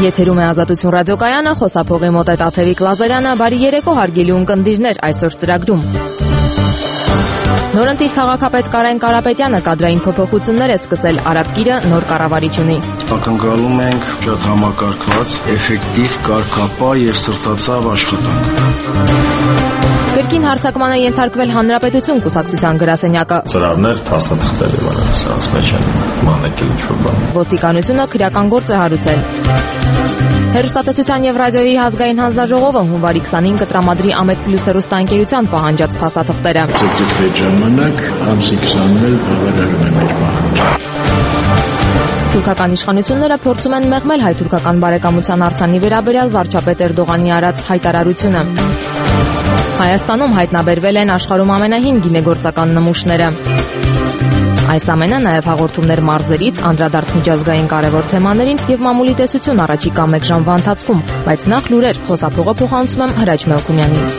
Եթերում է Ազատություն ռադիոկայանը, խոսափողի մոտ է Տաթևիկ Լազարյանը, բարի երեկո հարգելի ունկնդիրներ այսօր ծրագրում։ Նորընտիր քաղաքապետ Կարեն Կարապետյանը կադրային փոփոխություններ է սկսել Արաբկիրը նոր կառավարիչ ունի։ Ակնկալում ենք շատ համակարգված, էֆեկտիվ, կարգապահ եւ սրտացավ աշխատանք։ Կրկին հարձակման է ենթարկվել Հանրապետություն կուսակցության գրասենյակը։ Ծրարներ փաստաթղթերի վրա սրանց մեջ են մանեկել ինչ-որ բան։ Ոստիկանությունը քրեական գործ է հարուցել։ Հեռուստատեսության եւ ռադիոյի ազգային հանձնաժողովը հունվարի 25-ը տրամադրի Ամեդ Պլյուս հեռուստաընկերության պահանջած փաստաթղթերը։ Ծեծկվեց ժամանակ, ամսի 20-ն էլ բավարարում է մեր պահանջը։ Թուրքական իշխանությունները փորձում են մեղմել հայ-թուրքական բարեկամության արձանի վերաբերյալ վարչապետ Էրդողանի արած հայտարարությունը։ Հայաստանում հայտնաբերվել են աշխարհում ամենահին գինեգործական նմուշները։ Այս ամենը նաև հաղորդումներ մարզերից, անդրադարձ միջազգային կարևոր թեմաներին եւ մամուլի տեսություն առաջիկա 1 ժամվա ընթացքում, բայց նախ լուրեր, խոսափողը փոխանցում եմ Հրաչ Մելքումյանին։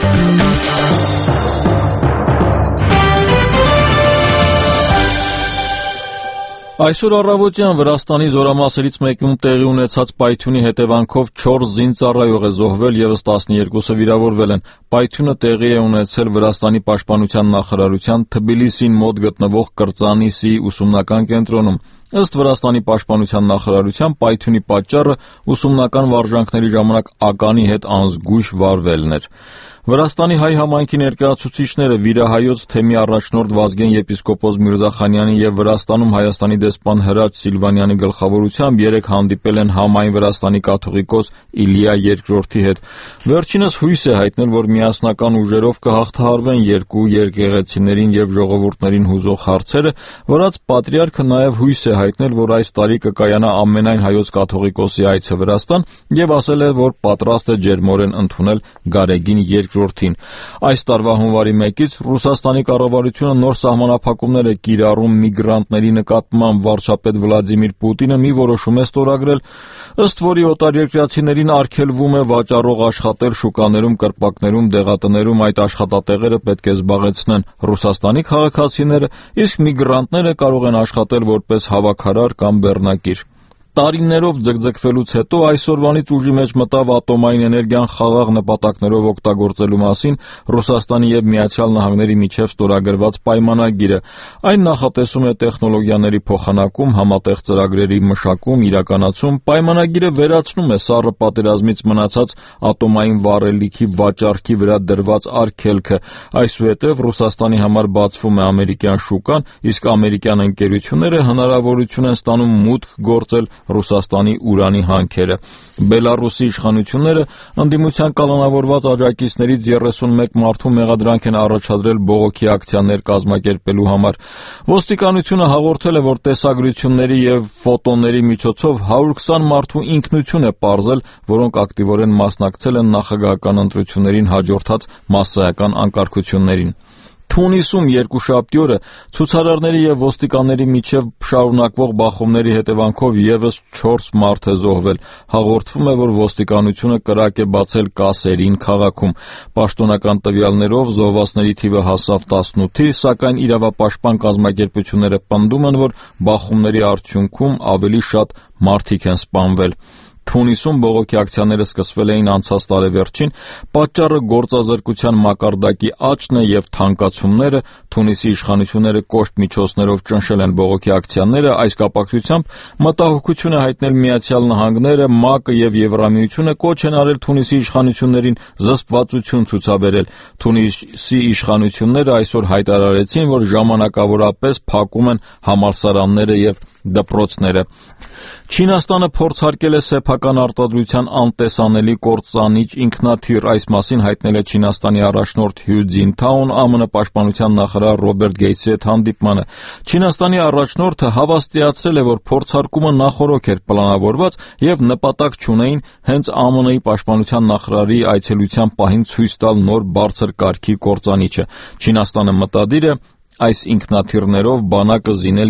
Այսօր առավոտյան Վրաստանի զորամասերից մեկում տեղի ունեցած պայթյունի հետևանքով 4 զինծառայող է զոհվել եւս 12-ը վիրավորվել են։ Պայթյունը տեղի է ունեցել Վրաստանի պաշտպանության նախարարության Թբիլիսին մոտ գտնվող Կրծանիսի ուսումնական կենտրոնում։ Ըստ Վրաստանի պաշտպանության նախարարության պայթյունի պատճառը ուսումնական վարժանքների ժամանակ ականի հետ անզգույշ վարվելն էր։ Վրաստանի հայ համայնքի ներկայացուցիչները վիրահայոց թեմի առաջնորդ Վազգեն եպիսկոպոս Միրզախանյանի եւ Վրաստանում Հայաստանի դեսպան Հրաչ Սիլվանյանի գլխավորությամբ երեկ հանդիպել են համայն Վրաստանի կաթողիկոս Իլիա II-ի հետ։ Վերջինս հույս է հայտնել, որ միասնական ուժերով կհաղթահարվեն երկու երկեղեցիներին եւ ժողովուրդներին հուզող հարցերը, վրաց պատրիարքը նաեւ հույս է հայտնել, որ այս տարի կկայանա ամենայն հայոց կաթողիկոսի այցը Վրաստան եւ ասել է, որ պատրաստ է ջերմորեն ընդունել Գարեգին II-ին։ Այս տարվա հունվարի 1-ից Ռուսաստանի կառավարությունը նոր սահմանափակումներ է կիրառում միգրանտների նկատմամբ։ Վարչապետ Վլադիմիր Պուտինը մի որոշում է ստորագրել, ըստ որի օտարերկրացիներին արգելվում է վաճառող աշխատել շուկաներում, կրպակներում, դեղատներում։ Այդ աշխատատեղերը պետք է զբաղեցնեն Ռուսաստանի քաղաքացիները, իսկ միգրանտները կարող են աշխատել որպես հավաքարար կամ բեռնակիր։ Տարիներով ձգձգվելուց հետո այսօրվանից ուժի մեջ մտավ ատոմային էներգիան խաղաղ նպատակներով օգտագործելու մասին Ռուսաստանի եւ Միացյալ Նահանգների միջև ստորագրված պայմանագիրը։ Այն նախատեսում է տեխնոլոգիաների փոխանակում, համատեղ ծրագրերի մշակում, իրականացում։ Պայմանագիրը վերացնում է սառը պատերազմից մնացած ատոմային վառելիքի վաճառքի վրա դրված արգելքը։ Այսուհետև Ռուսաստանի համար բացվում է ամերիկյան շուկան, իսկ ամերիկյան ընկերությունները հնարավորություն են ստանում մուտք գործել Ռուսաստանի ուրանի հանքերը։ Բելարուսի իշխանությունները ընդդիմության կալանավորված աջակիցներից 31 մարդու մեղադրանք են առաջադրել բողոքի ակցիաներ կազմակերպելու համար։ Ոստիկանությունը հաղորդել է, որ տեսագրությունների եւ ֆոտոների միջոցով 120 մարդու ինքնություն է պարզել, որոնք ակտիվորեն մասնակցել են նախագահական ընտրություններին հաջորդած մասսայական անկարգություններին։ Թունիսում երկուշաբթի օրը ցուցարարների եւ ոստիկանների միջև շարունակվող բախումների հետևանքով եւս 4 մարդ է զոհվել։ Հաղորդվում է, որ ոստիկանությունը կրակ է բացել Կասերին քաղաքում։ Պաշտոնական տվյալներով զոհվածների թիվը հասավ 18-ի, սակայն իրավապաշտպան կազմակերպությունները պնդում են, որ բախումների արդյունքում ավելի շատ մարդիկ են սպանվել։ Թունիսում բողոքի ակցիաները սկսվել էին անցած տարեվերջին, պատճառը գործազրկության մակարդակի աճն է եւ թանկացումները։ Թունիսի իշխանությունները կոշտ միջոցներով ճնշել են բողոքի ակցիաները։ Այս կապակցությամբ մտահոգություն է հայտնել Միացյալ Նահանգները, ՄԱԿ-ը եւ Եվրամիությունը կոչ են արել Թունիսի իշխանություններին զսպվածություն ցուցաբերել։ Թունիսի իշխանությունները այսօր հայտարարեցին, որ ժամանակավորապես փակում են համալսարանները եւ դպրոցները։ Չինաստանը փորձարկել է սեփական արտադրության անտեսանելի կործանիչ ինքնաթիռ։ Այս մասին հայտնել է Չինաստանի առաջնորդ Հյու Ձինթաուն ԱՄՆ պաշտպանության նախարար Ռոբերտ Գեյթսի հետ հանդիպմանը։ Չինաստանի առաջնորդը հավաստիացրել է, որ փորձարկումը նախօրոք էր պլանավորված եւ նպատակ չունեին հենց ԱՄՆ-ի պաշտպանության նախարարի այցելության պահին ցույց տալ նոր բարձր կարգի կործանիչը։ Չինաստանը մտադիր է այս ինքնաթիռներով բանակը զինել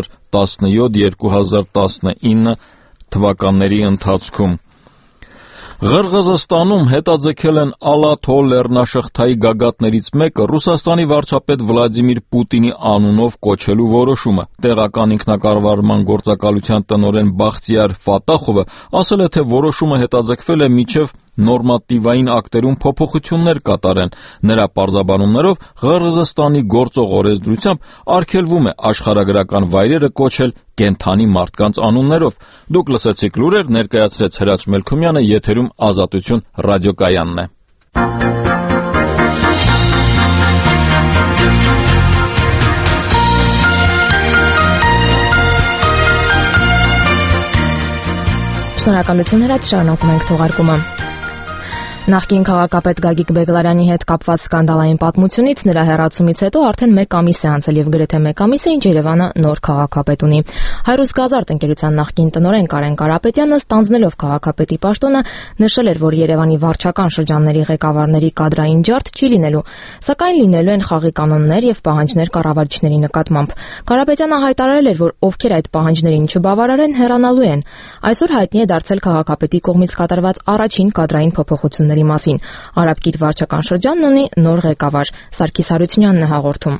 2017-2019 թվականների ընթացքում։ Ղրղզստանում հետաձգել են Ալաթո լեռնաշղթայի գագաթներից մեկը Ռուսաստանի վարչապետ Վլադիմիր Պուտինի անունով կոչելու որոշումը։ Տեղական ինքնակառավարման գործակալության տնօրեն Բախտիար Ֆատախովը ասել է, թե որոշումը հետաձգվել է մինչև նորմատիվային ակտերում փոփոխություններ կատարեն։ Նրա պարզաբանումներով Ղրղզստանի գործող օրենսդրությամբ արգելվում է աշխարհագրական վայրերը կոչել կենդանի մարդկանց անուններով։ Դուք լսեցիք լուրեր, ներկայացրեց Հրաչ Մելքումյանը, եթերում Ազատություն ռադիոկայանն է։ Շնորհակալություն Հրաչ, շարունակում ենք թողարկումը։ Նախկին քաղաքապետ Գագիկ Բեգլարյանի հետ կապված սկանդալային պատմությունից նրա հեռացումից հետո արդեն 1 ամիս է անցել եւ գրեթե 1 ամիս է, ինչ Երևանը նոր քաղաքապետ ունի։ Հայրուս Գազարդ ընկերության նախկին տնօրեն Կարեն Կարապետյանը ստանձնելով քաղաքապետի պաշտոնը նշել էր, որ Երևանի վարչական շրջանների ղեկավարների կադրային ջարդ չի լինելու, սակայն լինելու են խաղի կանոններ եւ պահանջներ կառավարիչների նկատմամբ։ Կարապետյանը հայտարարել էր, որ ովքեր այդ պահանջներին չբավարարեն, հեռանալու են։ Այսօր հայտնի է դարձել քաղաքապետի կողմից կատարված առաջին կադրային փոփոխությունների մասին։ Արաբկիր վարչական շրջանն ունի նոր ղեկավար։ Սարգիս Հարությունյանն է հաղորդում։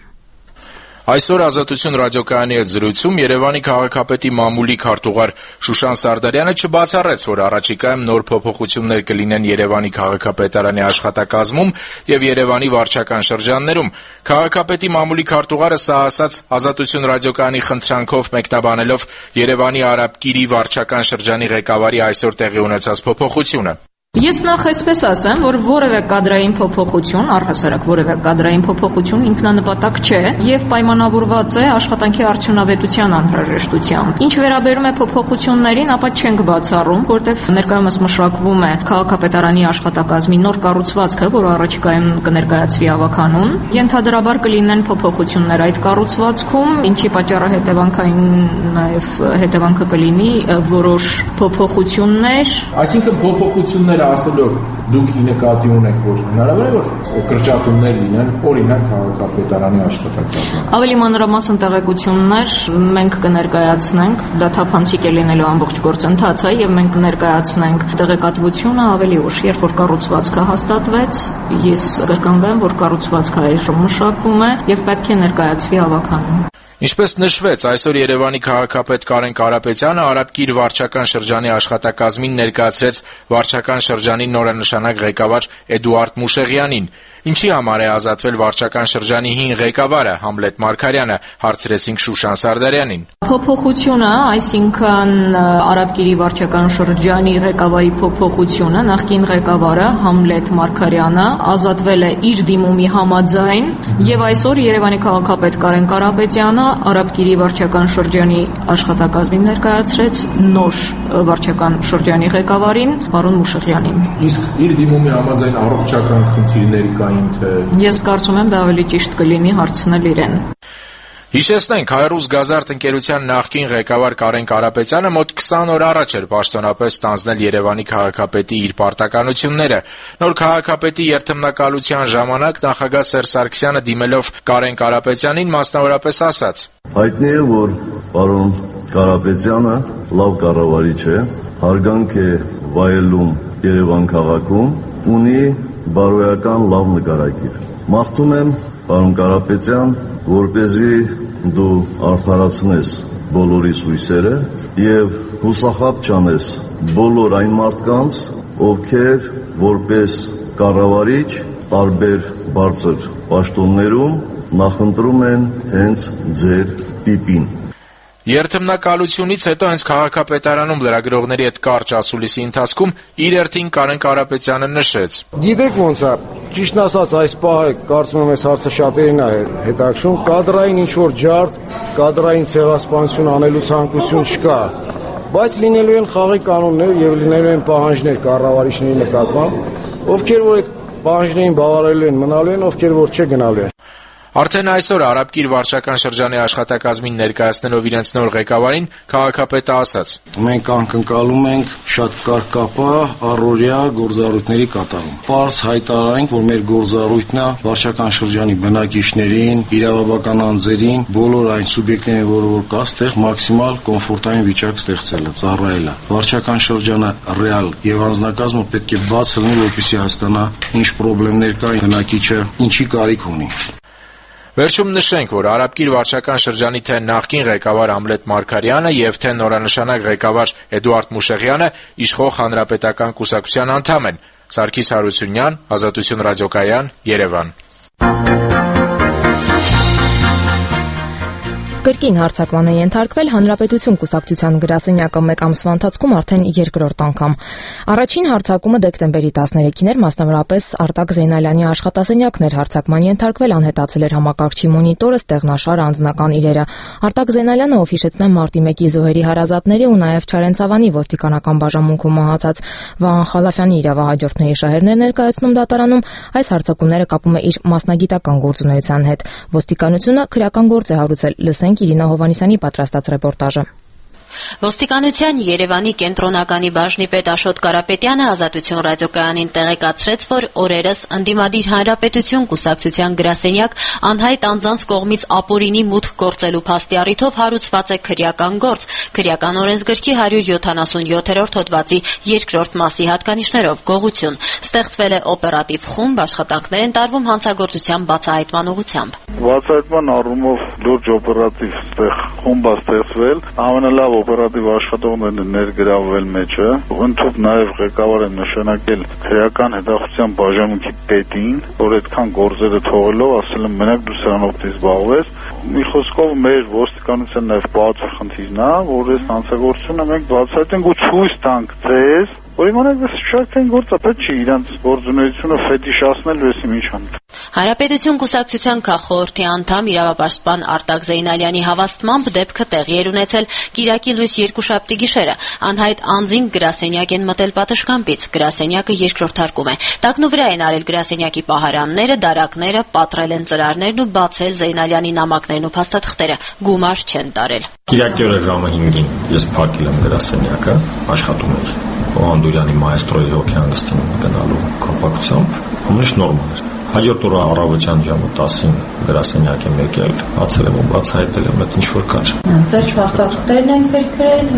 Այսօր Ազատություն ռադիոկայանի հետ զրույցում Երևանի քաղաքապետի մամուլի քարտուղար Շուշան Սարդարյանը չբացառեց, որ առաջիկայում նոր փոփոխություններ կլինեն Երևանի քաղաքապետարանի աշխատակազմում եւ Երևանի վարչական շրջաններում։ Քաղաքապետի մամուլի քարտուղարը սա ասաց Ազատություն ռադիոկայանի խնդրանքով մեկնաբանելով Երևանի Արաբկիրի վարչական շրջանի ղեկավարի այսօր տեղի ունեցած փոփոխությունը։ Ես նախ այսպես ասեմ, որ որևէ կադրային փոփոխություն, առհասարակ որևէ կադրային փոփոխություն ինքնանպատակ չէ եւ պայմանավորված է աշխատանքի արդյունավետության անհրաժեշտությամբ։ Ինչ վերաբերում է փոփոխություններին, ապա չենք բացառում, որտեղ ներկայումս մշակվում է քաղաքապետարանի աշխատակազմի նոր կառուցվածքը, որը առաջիկայում կներկայացվի ավականուն։ Ենթադրաբար կլինեն փոփոխություններ այդ կառուցվածքում, ինչի պատճառը հետևանքային նաեւ հետևանքը կլինի որոշ փոփոխություններ, այսինքն փոփոխություններ ասելով դուք նկատի ունեք, որ հնարավոր է որ կրճատումներ լինեն, օրինակ քաղաքապետարանի աշխատակազմում։ Ավելի մանրամասն տեղեկություններ մենք կներկայացնենք, դա թափանցիկ է լինելու ամբողջ գործընթացը եւ մենք կներկայացնենք տեղեկատվությունը ավելի ուշ, երբ որ կառուցվածքը հաստատվեց, ես կրկնվեմ, որ կառուցվածքը այժմ մշակվում է եւ պետք է ներկայացվի ավականին։ Ինչպես նշվեց, այսօր Երևանի քաղաքապետ Կարեն Կարապետյանը Արաբկիր վարչական շրջանի աշխատակազմին ներկայացրեց վարչական շրջանի նորանշանակ ղեկավար Էդուարդ Մուշեղյանին։ Ինչի համար է ազատվել վարչական շրջանի 5 ղեկավարը Համլետ Մարգարյանը, հարցրեցինք Շուշան Սարդարյանին։ Փոփոխությունը, այսինքն Արաբկիրի վարչական շրջանի ղեկավարի փոփոխությունը, նախկին ղեկավարը Համլետ Մարգարյանը ազատվել է իր դիմումի համաձայն եւ այսօր Երևանի քաղաքապետ Կարեն Կարապետյանը Արաբկիրի վարչական շրջանի աշխատակազմին ներկայացրեց նոր վարչական շրջանի ղեկավարին, պարոն Մուշեղյանին։ Իսկ իր դիմումի համաձայն առողջական խնդիրներ կային թե։ Ես կարծում եմ դա ավելի ճիշտ կլինի հարցնել իրեն։ Հիշեցնենք, Հայրուս Գազարդ ընկերության նախկին ղեկավար Կարեն Կարապետյանը մոտ 20 օր առաջ էր պաշտոնապես ստանձնել Երևանի քաղաքապետի իր պարտականությունները։ Նոր քաղաքապետի երթմնակալության ժամանակ նախագահ Սերժ Սարգսյանը դիմելով Կարեն Կարապետյանին մասնավորապես ասաց. Հայտնի է, որ պարոն Կարապետյանը լավ կառավարիչ է, հարգանք է վայելում Երևան քաղաքում, ունի բարոյական լավ նկարագիր։ Մաղթում եմ, պարոն Կարապետյան, որպեսզի դու արդարացնես բոլորիս հույսերը եւ հուսախաբ չանես բոլոր այն մարդկանց, ովքեր որպես կառավարիչ տարբեր բարձր պաշտոններում նախընտրում են հենց ձեր տիպին։ Երթմնակալությունից հետո հենց քաղաքապետարանում լրագրողների հետ կարճ ասուլիսի ընթացքում իր երթին Կարեն Կարապետյանը նշեց. Գիտեք ոնց է, ճիշտ ասած այս պահը կարծում եմ այս հարցը շատերին է հետաքրքրում, կադրային ինչ-որ ջարդ, կադրային ցեղասպանություն անելու ցանկություն չկա, բայց լինելու են խաղի կանոններ եւ լինելու են պահանջներ կառավարիչների նկատմամբ, ովքեր որ այդ պահանջներին բավարարելու են, մնալու են, ովքեր որ չգնալու են։ Արդեն այսօր Արաբկիր վարչական շրջանի աշխատակազմին ներկայացնելով իրենց նոր ղեկավարին, քաղաքապետը ասաց. Մենք անկնկալում ենք շատ կարգապահ առօրյա գործառույթների կատարում։ Պարզ հայտարարենք, որ մեր գործառույթն է վարչական շրջանի բնակիչներին, իրավաբանական անձերին, բոլոր այն սուբյեկտներին, որ կա, ստեղ մաքսիմալ կոմֆորտային վիճակ ստեղծելը, ծառայելը։ Վարչական շրջանը ռեալ եւ անձնակազմը պետք է բաց լինի, որպեսզի հասկանա ինչ խնդիրներ կան, բնակիչը ինչի կարիք ունի։ Վերջում նշենք, որ Արաբկիր վարչական շրջանի թե նախկին ղեկավար Ամլետ Մարգարյանը եւ թե նորանշանակ ղեկավար Էդուարդ Մուշեղյանը իշխող հանրապետական կուսակցության անդամ են։ Սարգիս Հարությունյան, Ազատություն ռադիոկայան, Երևան։ Կրկին հարձակման է ենթարկվել Հանրապետություն կուսակցության գրասենյակը մեկ ամսվա ընթացքում արդեն երկրորդ անգամ։ Առաջին հարձակումը դեկտեմբերի 13-ին էր, մասնավորապես Արտակ Զեյնալյանի աշխատասենյակն էր հարձակման ենթարկվել, անհետացել էր համակարգչի մոնիտորը, ստեղնաշարը, անձնական իրերը։ Արտակ Զեյնալյանը, ով հիշեցնեմ մարտի 1-ի զոհերի հարազատների ու նաև Չարենցավանի ոստիկանական բաժանմունքում մահացած Վահան Խալաֆյանի իրավահաջորդների շահերներ ներկայացնում դատարանում, այս հարձակումները կապում է իր մասնագիտական գործունեության հետ։ Ոստիկանությունը քրեական գործ է հարուցել, լսենք Իրինա Հովհաննիսյանի պատրաստած ռեպորտաժը։ Ոստիկանության Երևանի կենտրոնականի բաժնի պետ Աշոտ Կարապետյանը Ազատություն ռադիոկայանին տեղեկացրեց, որ օրերս ընդդիմադիր Հանրապետություն կուսակցության գրասենյակ անհայտ անձանց կողմից ապօրինի մուտք գործելու փաստի առիթով հարուցված է քրեական գործ, քրեական օրենսգրքի 177-րդ հոդվածի 2-րդ մասի հատկանիշներով գողություն։ Ստեղծվել է օպերատիվ խումբ, աշխատանքներ են տարվում հանցագործության բացահայտման ուղղությամբ։ Բացահայտման առումով լուրջ օպերատիվ խումբ է ստեղծվել, ամենալավ օպերատիվ աշխատողներն են ներգրավվել մեջը, ընդհանուր նաև ղեկավար են նշանակել քրեական հետախուզության բաժանմունքի պետին, որ այդքան գործերը թողելով ասել են մենակ դու սրանով զբաղվես։ Մի խոսքով մեր ոստիկանության նաև բացի խնդիրն է, որ այս հանցագործությունը մենք բացահայտենք ու ցույց տանք ձեզ, որ իմանաք այս շարքային գործը պետք չի իրանց գործունեությունը ֆետիշացնել ու ինչ ան։ Հանրապետություն կուսակցության քաղխորհրդի անդամ իրավապաշտպան Արտակ Զեյնալյանի հավաստմամբ դեպքը տեղի էր ունեցել Կիրակի լույս երկուշաբթի գիշերը։ Անհայտ անձին գրասենյակ են մտել պատշգամբից։ Գրասենյակը երկրորդարկում է։ Տակնու վրա են արել գրասենյակի պահարանները, դարակները, պատռել են ծրարներն ու բացել Զեյնալյանի նամակներն ու փաստաթղթերը։ Գումար չեն տարել։ Կիրակի օրը ժամը 5-ին ես փակել եմ գրասենյակը, աշխատում էր Օանդուրյանի մայստրոյի հոգեհանգստին գնալու կապակցությամբ, ամենից նորմալ էր։ Հաջորդ օրը առավոտյան ժամը 10-ին գրասենյակ եմ եկել, բացել եմ ու բացահայտել եմ այդ ինչ-որ կար։ Վերջ փաստաթղթերն են քրքրել։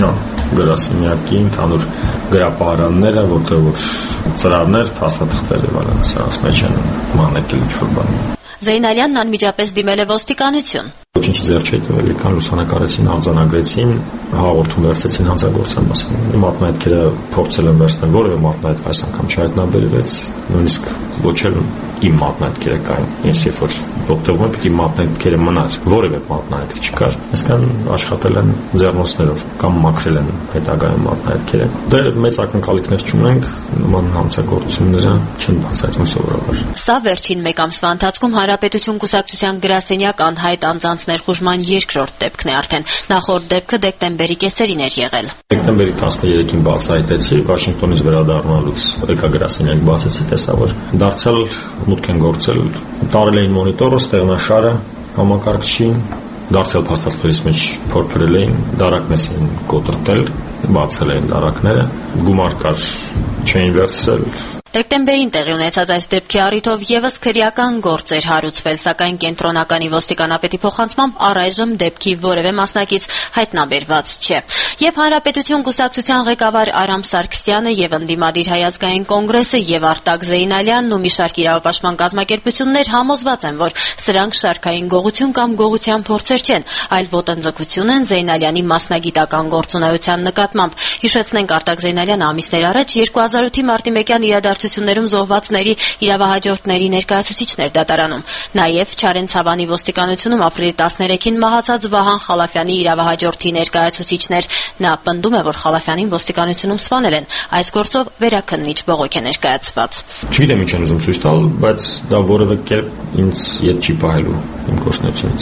Գրասենյակի ընդհանուր գրապահարանները, որտեղ որ ծրարներ, փաստաթղթեր եւ այլն սրանց մեջ են մանեկել ինչ-որ բան։ Զեյնալյանն անմիջապես դիմել է ոստիկանություն։ Ոչինչ ձեռք չի տվել, եկան լուսանկարեցին, արձանագրեցին, հաղորդում վերցրեցին հանցագործության մասին։ Մատնահետքերը փորձել են վերցնել, որևէ մատնահետք այս անգամ չհայտնաբերվեց, նույնիսկ ոչ էլ իմ մատնահետքերը կային։ Ես երբ որ օգտվում եմ, պիտի մատնահետքերը մնար, որևէ մատնահետք չկար։ Այսքան աշխատել են ձեռնոցներով կամ մաքրել են հետագայում մատնահետքերը։ Դե մեծ ակնկալիքներ չունենք, նման հանցագործությունները չեն բացահայտվում սովորաբար։ Սա վերջին մեկ ամսվա ընթացքում Հանրապետություն կուսակցության գրասենյակ անհայտ անձանց ներխուժման երկրորդ դեպքն է արդեն։ Նախորդ դեպքը դեկտեմբերի կեսերին էր եղել։ Դեկտեմբերի 13-ին բացահայտեցի, Վաշինգտոնից վերադառնալուց եկա գրասենյակ բացեցի, տեսա որ դարձյալ մուտք են գործել, տարել էին մոնիտորը, ստեղնաշարը, համակարգչին, դարձյալ փաստաթղթերից մեջ փորփրել էին, դարակներս էին կոտրտել, բացել էին դարակները, գումար կար չէին վերցրել։ Դեկտեմբերին տեղի ունեցած այս դեպքի առիթով եւս քրեական գործ էր հարուցվել, սակայն կենտրոնականի ոստիկանապետի փոխանցմամբ առայժմ դեպքի որևէ մասնակից հայտնաբերված չէ։ Եվ Հանրապետություն կուսակցության ղեկավար Արամ Սարգսյանը եւ ընդդիմադիր Հայ ազգային կոնգրեսը եւ Արտակ Զեյնալյանն ու մի շարք իրավապաշտպան կազմակերպություններ համոզված են, որ սրանք շարքային գողություն կամ գողության փորձեր չեն, այլ ոտնձգություն են Զեյնալյանի մասնագիտական գործունեության նկատմամբ։ Հիշեցնենք, Արտակ Զեյնալյանը ամիսներ առաջ 2008-ի մարտի 1-յան իրադարձություններում զոհվածների իրավահաջորդների ներկայացուցիչներ դատարանում։ Նաև Չարենցավանի ոստիկանությունում ապրիլի 13-ին մահացած Վահան Խալաֆյանի իրավահաջորդի ներկայացուցիչներ։ Նա պնդում է, որ Խալաֆյանին ոստիկանությունում սպանել են։ Այս գործով վերաքննիչ բողոք է ներկայացված։ Չգիտեմ ինչ են ուզում ցույց տալ, բայց դա որևէ կերպ ինձ ետ չի պահելու իմ գործունեությունից։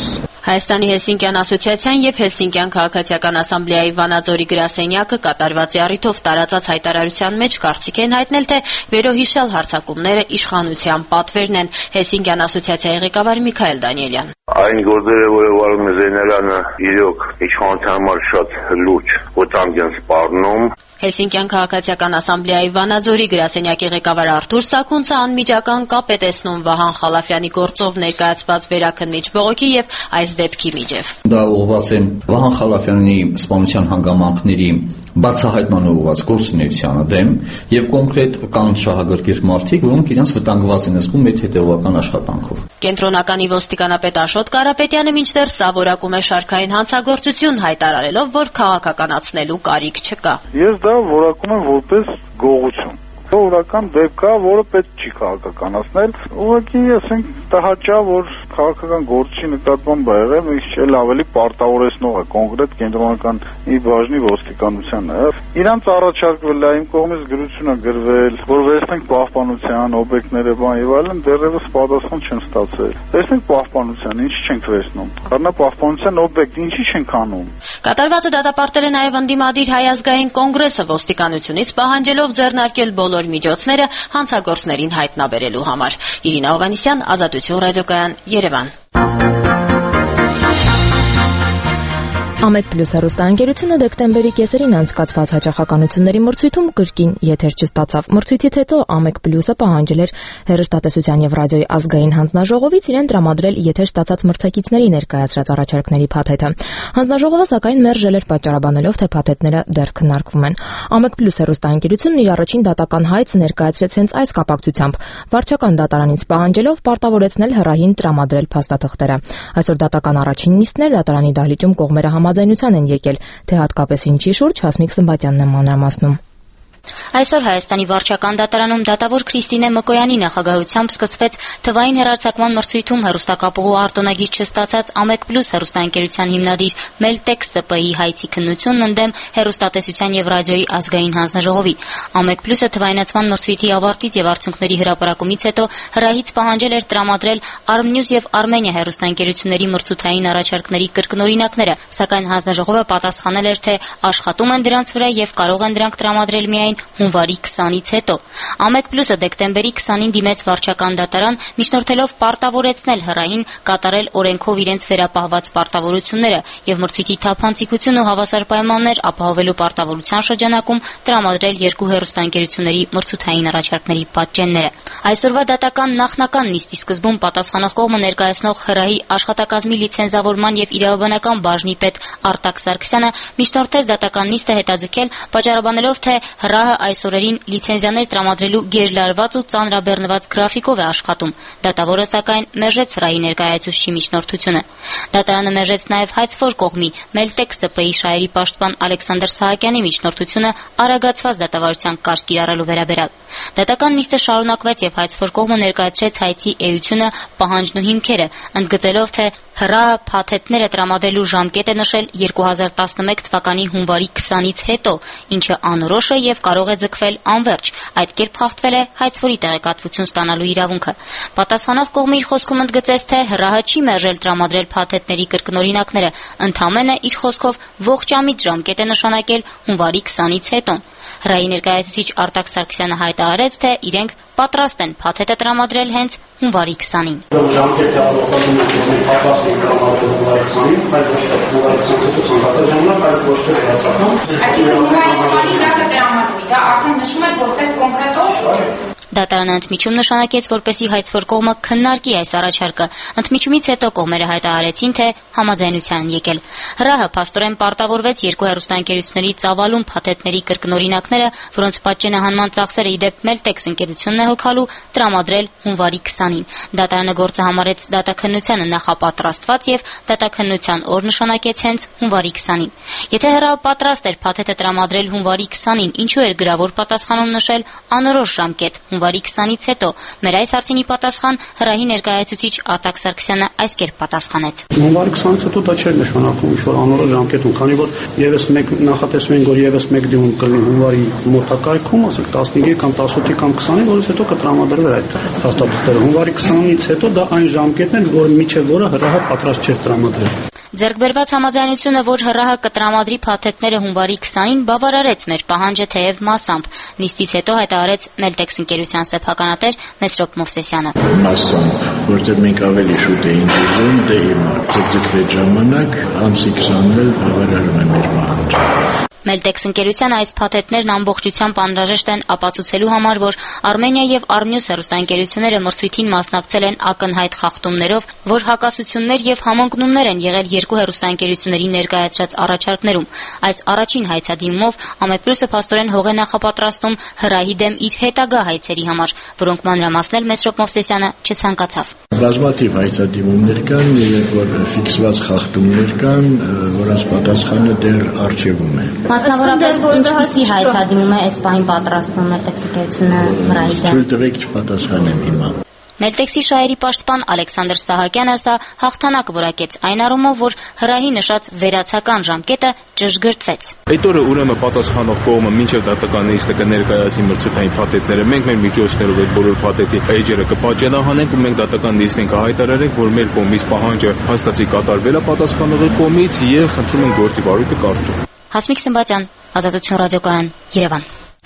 Հայաստանի Հելսինկյան ասոցիացիան եւ Հելսինկյան քաղաքացիական ասամբլեայի Վանաձորի գրասենյակը կատարված առիթով տարածած հայտարարության մեջ կարծիք են հայտնել, թե վերոհիշյալ հարձակումները իշխանության պատվերն են։ Հելսինկյան ասոցիացիայի ղեկավար Միքայել Դանիելյան. Այն գործերը, որը վարում է Զեյնալյանը, իրոք իշխանության համար շատ լուրջ վտանգ են սպառնում։ Հելսինկյան քաղաքացիական ասամբլեայի Վանաձորի գրասենյակի ղեկավար Արթուր Սաքունցը անմիջական կապ է տեսնում Վահան Խալաֆյանի գործով ներկայացված վերաքննիչ բողոքի եւ այս դեպքի միջև։ Դա ուղղված է Վահան Խալաֆյանի սպանության հանգամանքների բացահայտման ուղղված գործունեությանը դեմ եւ կոնկրետ կան շահագրգիռ մարդիկ, որոնք իրենց վտանգված են զգում այդ հետեւական աշխատանքով։ Կենտրոնականի ոստիկանապետ Աշոտ Կարապետյանը մինչդեռ սա որակում է շարքային հանցագործություն, հայտարարելով, որ քաղաքականացնելու կարիք չկա։ Ես դա որակում եմ որպես գողություն։ Օրական դեպք կա, որը պետք չի քաղաքականացնել։ Ուղղակի ասենք տհաճա, որ քաղաքական գործի նկատմամբ ա եղել, ինչ էլ ավելի պարտավորեցնող է կոնկրետ կենտրոնական մի բաժնի ոստիկանությանը։ Իրանց առաջարկվել է, իմ կողմից գրություն է գրվել, որ վերցնենք պահպանության օբյեկտները, բան եւ այլն, դեռևս պատասխան չեն ստացել։ Վերցնենք պահպանության, ինչի չենք վերցնում։ Առնապահպանության օբյեկտ ինչի չենք անում։ Կատարվածը դատապարտել է նաև ընդդիմադիր Հայ ազգային կոնգրեսը ոստիկանությունից պահանջելով ձեռնարկել բոլոր միջոցները հանցագործներին հայտնաբերելու համար։ Իրինա Հովհաննիսյան, Ազատություն ռադիոկայան, Երևան։ Ամեկ+ հեռուստաընկերությունը դեկտեմբերի կեսերին անցկացված հաճախականությունների մրցույթում կրկին եթեր չստացավ։ Մրցույթից հետո Ամեկ+-ը պահանջել էր հեռուստատեսության եւ ռադիոյի ազգային հանձնաժողովից իրեն տրամադրել եթեր ստացած մրցակիցների ներկայացրած առաջարկների փաթեթը։ Հանձնաժողովը սակայն մերժել էր պատճառաբանելով, թե փաթեթները դեռ քննարկվում են։ Ամեկ+ հեռուստաընկերությունն իր առաջին դատական հայցը ներկայացրեց հենց այս կապակցությամբ, վարչական դատարանից պահանջելով պարտավորեցնել հեռահին տրամադրել փաստաթղթերը։ Այսօր դատական առաջին նիստներ դատարանի դահլիճում կողմերը համաձայնության են եկել, թե հատկապես ինչի շուրջ Հասմիկ Սմբատյանն է մանրամասնում։ Այսօր Հայաստանի վարչական դատարանում դատավոր Քրիստինե Մկոյանի նախագահությամբ սկսվեց թվային հեռարձակման մրցույթում հեռուստակապուղու արտոնագիր չստացած Ամեկ+ հեռուստաընկերության հիմնադիր Մելտեքս ՍՊ-ի հայցի քննությունն ընդդեմ հեռուստատեսության եւ ռադիոյի ազգային հանձնաժողովի։ Ամեկ+-ը թվայնացման մրցույթի ավարտից եւ արդյունքների հրապարակումից հետո հրահից պահանջել էր տրամադրել Armnews եւ Armenia հեռուստաընկերությունների մրցութային առաջարկների կրկնօրինակները, սակայն հանձնաժողովը պատասխանել էր, թե աշխատում են դրանց վրա եւ կարող են դրանք տրամադրել միայն հունվարի 20-ից հետո։ Ամեկ+-ը դեկտեմբերի 20-ին դիմեց վարչական դատարան, միջնորդելով պարտավորեցնել հեռահին կատարել օրենքով իրենց վերապահված պարտավորությունները եւ մրցույթի թափանցիկություն ու հավասար պայմաններ ապահովելու պարտավորության շրջանակում տրամադրել երկու հեռուստաընկերությունների մրցութային առաջարկների պատճենները։ Այսօրվա դատական նախնական նիստի սկզբում պատասխանող կողմը ներկայացնող հեռահի աշխատակազմի լիցենզավորման եւ իրավաբանական բաժնի պետ Արտակ Սարգսյանը միջնորդեց դատական նիստը հետաձգել, պատճառաբանելով, թե հեռահը այս օրերին լիցենզիաներ տրամադրելու գերլարված ու ծանրաբեռնված գրաֆիկով է աշխատում։ Դատավորը սակայն մերժեց հեռահի ներկայացուցչի միջնորդությունը։ Դատարանը մերժեց նաև հայցվոր կողմի Մելտեքս ՍՊ-ի շահերի պաշտպան Ալեքսանդր Սահակյանի միջնորդությունը արագացված դատավարության կարգ կիրառելու վերաբերյալ։ Դատական նիստը շարունակվեց եւ հայցվոր կողմը ներկայացրեց հայցի էությունը, պահանջն ու հիմքերը, ընդգծելով, թե հեռահը փաթեթները տրամադրելու ժամկետ է նշել 2011 թվականի հունվարի 20-ից հետո, ինչը անորոշ է եւ կարող է ձգվել անվերջ։ Այդ կերպ խախտվել է հայցվորի տեղեկատվություն ստանալու իրավունքը։ Պատասխանող կողմը իր խոսքում ընդգծեց, թե հեռահը չի մերժել տրամադրել փաթեթների կրկնօրինակները, ընդամենը իր խոսքով ողջամիտ ժամկետ է նշանակել հունվարի 20-ից հետո։ Հեռահի ներկայացուցիչ Արտակ Սարգսյանը հայտարարեց, թե իրենք պատրաստ են փաթեթը տրամադրել հենց հունվարի 20-ին։ Ժամկետը պատրաստ են տրամադրել հունվարի 20-ին, բայց ոչ թե հունվարի 20-ից հետո ցանկացած ժամանակ, այլ ոչ թե վերացական։ Այսինքն հունվարի 20-ին դա կտրամադրվի, դա արդեն նշում է որպես կոնկրետ օր։ Դատարանը ընդմիջում նշանակեց, որպեսզի հայցվոր կողմը քննարկի այս առաջարկը։ Ընդմիջումից հետո կողմերը հայտարարեցին, թե համաձայնության են եկել։ Հրահը փաստորեն պարտավորվեց երկու հեռուստաընկերությունների ծավալուն փաթեթների կրկնօրինակները, որոնց պատճենահանման ծախսերը իդեպ Մելտեքս ընկերությունն է հոգալու, տրամադրել հունվարի 20-ին։ Դատարանը գործը համարեց դատաքննությանը նախապատրաստված եւ դատաքննության օր նշանակեց հենց հունվարի 20-ին։ Եթե հրահը պատրաստ էր փաթեթը տրամադրել հունվարի 20-ին, ինչու էր գրավոր պատասխանում նշել անորոշ ժամկետ հունվարի 20-ից հետո։ Մեր այս հարցինի պատասխան հրահի ներկայացուցիչ Ատակ Սարգսյանը այս կերպ պատասխանեց. Հունվարի 20-ից հետո դա չէր նշանակում ինչ-որ անորոշ ժամկետում, քանի որ եւս մեկ նախատեսվում են, որ եւս մեկ դիմում կլինի հունվարի մոտակայքում, ասենք 15 կամ 18 կամ 20-ի, որից հետո կտրամադրվի այդ հաստատությունները։ Հունվարի 20-ից հետո դա այն ժամկետն է, որ միջև որը հրահը պատրաստ չէ տրամադրել։ Ձեռքբերված համաձայնությունը, որ հրահը կտրամադրի փաթեթները հունվարի 20-ին, բավարարեց մեր պահանջը թեև մասամբ։ Նիստից հետո հայտարարեց Meltex ընկերության սեփականատեր Մեսրոպ Մովսեսյանը. Մասամբ, որտեղ մենք ավելի շուտ էինք ուզում, դե հիմա ձգձգվեց ժամանակ, ամսի 20-ն էլ բավարարում է մեր պահանջը։ Meltex ընկերության այս փաթեթներն ամբողջությամբ անհրաժեշտ են ապացուցելու համար, որ Armenia եւ Armnews հեռուստաընկերությունները մրցույթին մասնակցել են ակնհայտ խախտումներով, որ հակասություններ եւ համընկնումներ են եղել երկու հեռուստաընկերությունների ներկայացրած առաջարկներում։ Այս առաջին հայցադիմումով Ամեկ+-ը փաստորեն հող է նախապատրաստում հրահի դեմ իր հետագա հայցերի համար, որոնք մանրամասնել Մեսրոպ Մովսեսյանը չցանկացավ։ Բազմաթիվ հայցադիմումներ կան, երբ որ ֆիքսված խախտումներ կան, որոնց պատասխանը դեռ առջևում է։ Մասնավորապես ինչպիսի հայցադիմում է այս պահին պատրաստվում Meltex ընկերությունը հրահի դեմ։ Թույլ տվեք չպատասխանեմ հիմա։ Meltex-ի շահերի պաշտպան Ալեքսանդր Սահակյանը սա հաղթանակ որակեց այն առումով, որ հրահի նշած վերացական ժամկետը ճշգրտվեց։ Այդ օրը ուրեմն պատասխանող կողմը մինչև դատական նիստը կներկայացի մրցութային փաթեթները, մենք մեր միջոցներով այդ բոլոր փաթեթի էջերը կպատճենահանենք ու մենք դատական նիստին կհայտարարենք, որ մեր կողմից պահանջը հաստատի կատարվել է պատասխանողի կողմից եւ խնդրում ենք գործի վարույթը կարճ։ Հասմիկ Սմբատյան, Ազատություն ռադիոկայան, Երևան։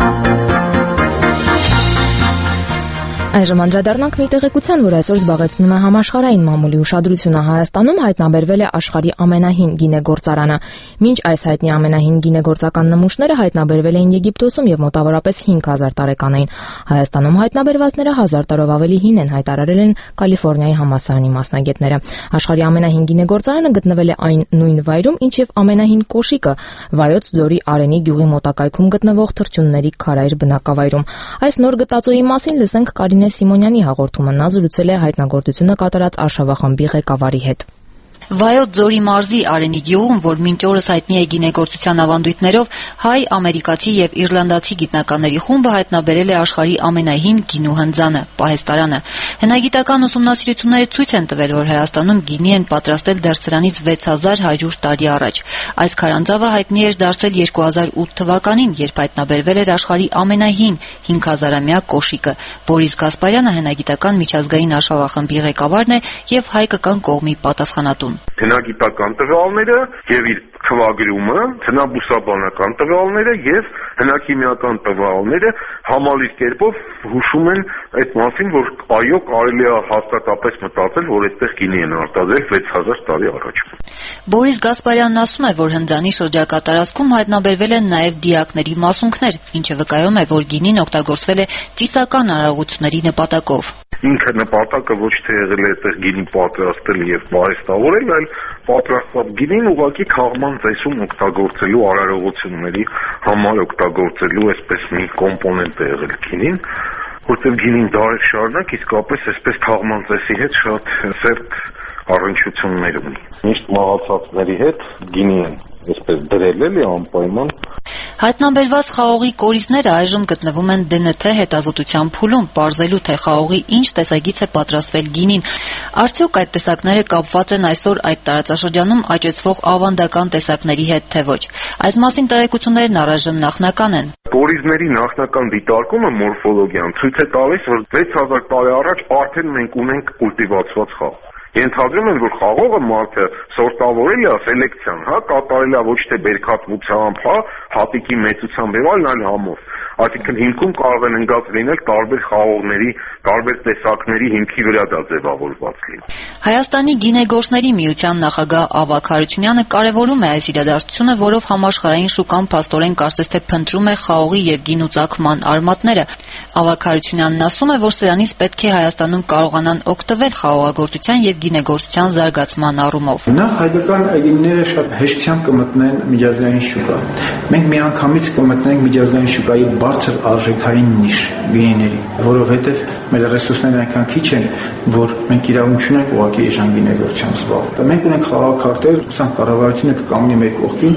Այժմ անդրադառնանք մի տեղեկության, որ այսօր զբաղեցնում է համաշխարհային մամուլի ուշադրությունը։ Հայաստանում հայտնաբերվել է աշխարհի ամենահին գինեգործարանը։ Մինչ այս հայտնի ամենահին գինեգործական նմուշները հայտնաբերվել էին Եգիպտոսում եւ մոտավորապես 5000 տարեկան էին։ Հայաստանում հայտնաբերվածները 1000 տարով ավելի հին են, հայտարարել են Կալիֆոռնիայի համալսարանի մասնագետները։ Աշխարհի ամենահին գինեգործարանը գտնվել է այն նույն վայրում, ինչ եւ ամենահին կոշիկը Վայոց ձորի Արենի գյուղի մոտակայքում գտնվող թռչունների քարայր բնակավայրում։ Այս նոր գտածոյի մասին լսենք Կարինե Սիմոնյանի հաղորդումը, նա զրուցել է հայտնագործությունը կատարած Արշավախմբի ղեկավարի հետ։ Վայոց ձորի մարզի Արենի գյուղում, որ մինչ օրս հայտնի է գինեգործության ավանդույթներով, հայ, ամերիկացի եւ իռլանդացի գիտնականների խումբը հայտնաբերել է աշխարհի ամենահին գինու հնձանը՝ պահեստարանը։ Հնագիտական ուսումնասիրությունները ցույց են տվել, որ Հայաստանում գինի են պատրաստել դեռ սրանից 6100 տարի առաջ։ Այս քարանձավը հայտնի էր դարձել 2008 թվականին, երբ հայտնաբերվել էր աշխարհի ամենահին 5000-ամյա կոշիկը։ Բորիս Գասպարյանը հնագիտական միջազգային արշավախմբի ղեկավարն է եւ հայկական կողմի պատասխանատուն։ Հնագիտական տվյալները եւ իր քվագրումը, հնաբուսաբանական տվյալները եւ հնաքիմիական տվյալները համալիր կերպով հուշում են այդ մասին, որ այո, կարելի է հաստատապես մտածել, որ այդտեղ գինի են արտադրել 6000 տարի առաջ։ Բորիս Գասպարյանն ասում է, որ հնձանի շրջակա տարածքում հայտնաբերվել են նաեւ դիակների մասունքներ, ինչը վկայում է, որ գինին օգտագործվել է ծիսական արարողությունների նպատակով։ Ինքը նպատակը ոչ թե եղել է այդտեղ գինի պատրաստել եւ պահեստավորել, այլ պատրաստած գինին ուղղակի քաղման ծեսում օգտագործելու արարողությունների համար օգտագործելու այսպես մի կոմպոնենտ է եղել գինին, որտեղ գինին դարեր շարունակ իսկապես այսպես քաղման ծեսի հետ շատ սերտ առնչություններ ունի։ Միշտ մահացածների հետ գինի են այսպես դրել էլի անպայման։ Հայտնաբերված խաղողի կորիզները այժմ գտնվում են ԴՆԹ հետազոտության փուլում, պարզելու թե խաղողի ինչ տեսակից է պատրաստվել գինին։ Արդյոք այդ տեսակները կապված են այսօր այդ տարածաշրջանում աճեցվող ավանդական տեսակների հետ, թե ոչ։ Այս մասին տեղեկություններն առայժմ նախնական են։ Կորիզների նախնական դիտարկումը մորֆոլոգիան ցույց է տալիս, որ 6000 տարի առաջ արդեն մենք ունենք կուլտիվացված խաղ։ Ենթադրում են, որ խաղողը մարդը սորտավորել է սելեկցիան, կատարել է ոչ թե բերքատվությամբ, հատիկի մեծությամբ եւ այլ համով։ Այսինքն հիմքում կարող են ընկած լինել տարբեր խաղողների, տարբեր տեսակների հիմքի վրա դա ձևավորված լինի։ Հայաստանի գինեգործների միության նախագահ Ավագ Հարությունյանը կարևորում է այս իրադարձությունը, որով համաշխարհային շուկան փաստորեն կարծես թե փնտրում է խաղողի եւ գինու ծագման արմատները։ Ավագ Հարությունյանն ասում է, որ սրանից պետք է Հայաստանում կարողանան օգտվել խաղողագործության եւ գինեգործության զարգացման առումով։ Նախ հայկական գինիները շատ հեշտությամբ կմտնեն միջազգային շուկա։ Մենք միանգամից կմտնենք միջազգային շուկայի բարձր արժեքային նիշ գինիների, որովհետև մեր ռեսուրսներն այնքան քիչ են, որ մենք իրավունք չունենք ուղղակի էժան գինեգործությամբ զբաղվել։ Մենք ունենք խաղաղ քարտեր, ուսանք կառավարությունը կկանգնի մեր կողքին։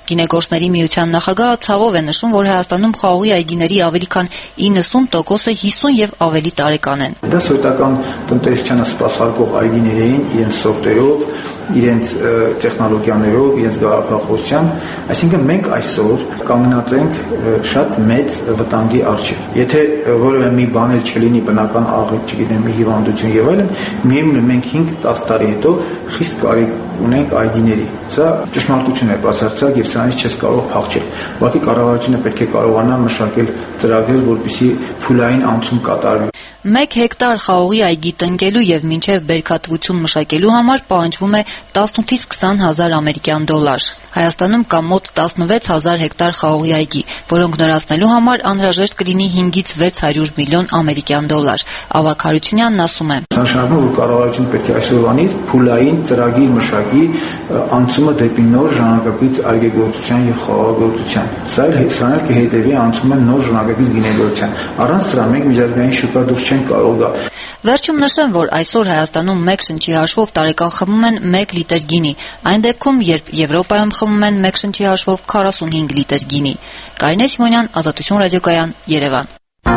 Գինեգործների միության նախագահը ցավով է նշում, որ Հայաստանում խաղողի այգիների ավելի քան 90%-ը 50 եւ ավելի տարեկան են։ Դա սովետական տնտեսությանը սպասարկող այգիներ էին իրենց սորտերով, իրենց տեխնոլոգիաներով, իրենց գաղափարախոսությամբ, այսինքն մենք այսօր կանգնած ենք շատ մեծ վտանգի առջև։ Եթե որևէ մի բան էլ չլինի, բնական աղետ, չգիտեմ, մի հիվանդություն եւ այլն, միևնույն է մենք 5-10 տարի հետո խիստ կարիք ունենք այգիների։ Սա ճշմարտություն է բացարձակ եւ սրանից չես կարող փախչել։ Ուղղակի կառավարությունը պետք է կարողանա մշակել ծրագրեր, որպեսզի փուլային անցում կատարվի։ 1 հեկտար խաղողի այգի տնկելու եւ մինչեւ բերքատվություն մշակելու համար պահանջվում է 18-ից 20 հազար ամերիկյան դոլար։ Հայաստանում կա մոտ 16,000 հեկտար խաղողի այգի, որոնք նորացնելու համար անհրաժեշտ կլինի 5-ից 600 միլիոն ամերիկյան դոլար։ Ավագ Հարությունյանն ասում է. Նշանակում է, որ կառավարությունը պետք է այսօրվանից փուլային ծրագիր մշակի անցումը դեպի նոր ժամանակակից այգեգործության եւ խաղողագործության։ Սրանք կհետևի անցումը նոր ժամանակակից գինեգործության։ Առանց սրա մենք միջազգային շուկա դուրս չենք կարող գալ։ Վերջում նշեմ, որ այսօր Հայաստանում 1 շնչի հաշվով տարեկան խմում են 1 լիտր գինի, այն դեպքում, երբ Եվրոպայում խմում են 1 շնչի հաշվով 45 լիտր գինի։ Կարինե Սիմոնյան, Ազատություն ռադիոկայան, Երևան։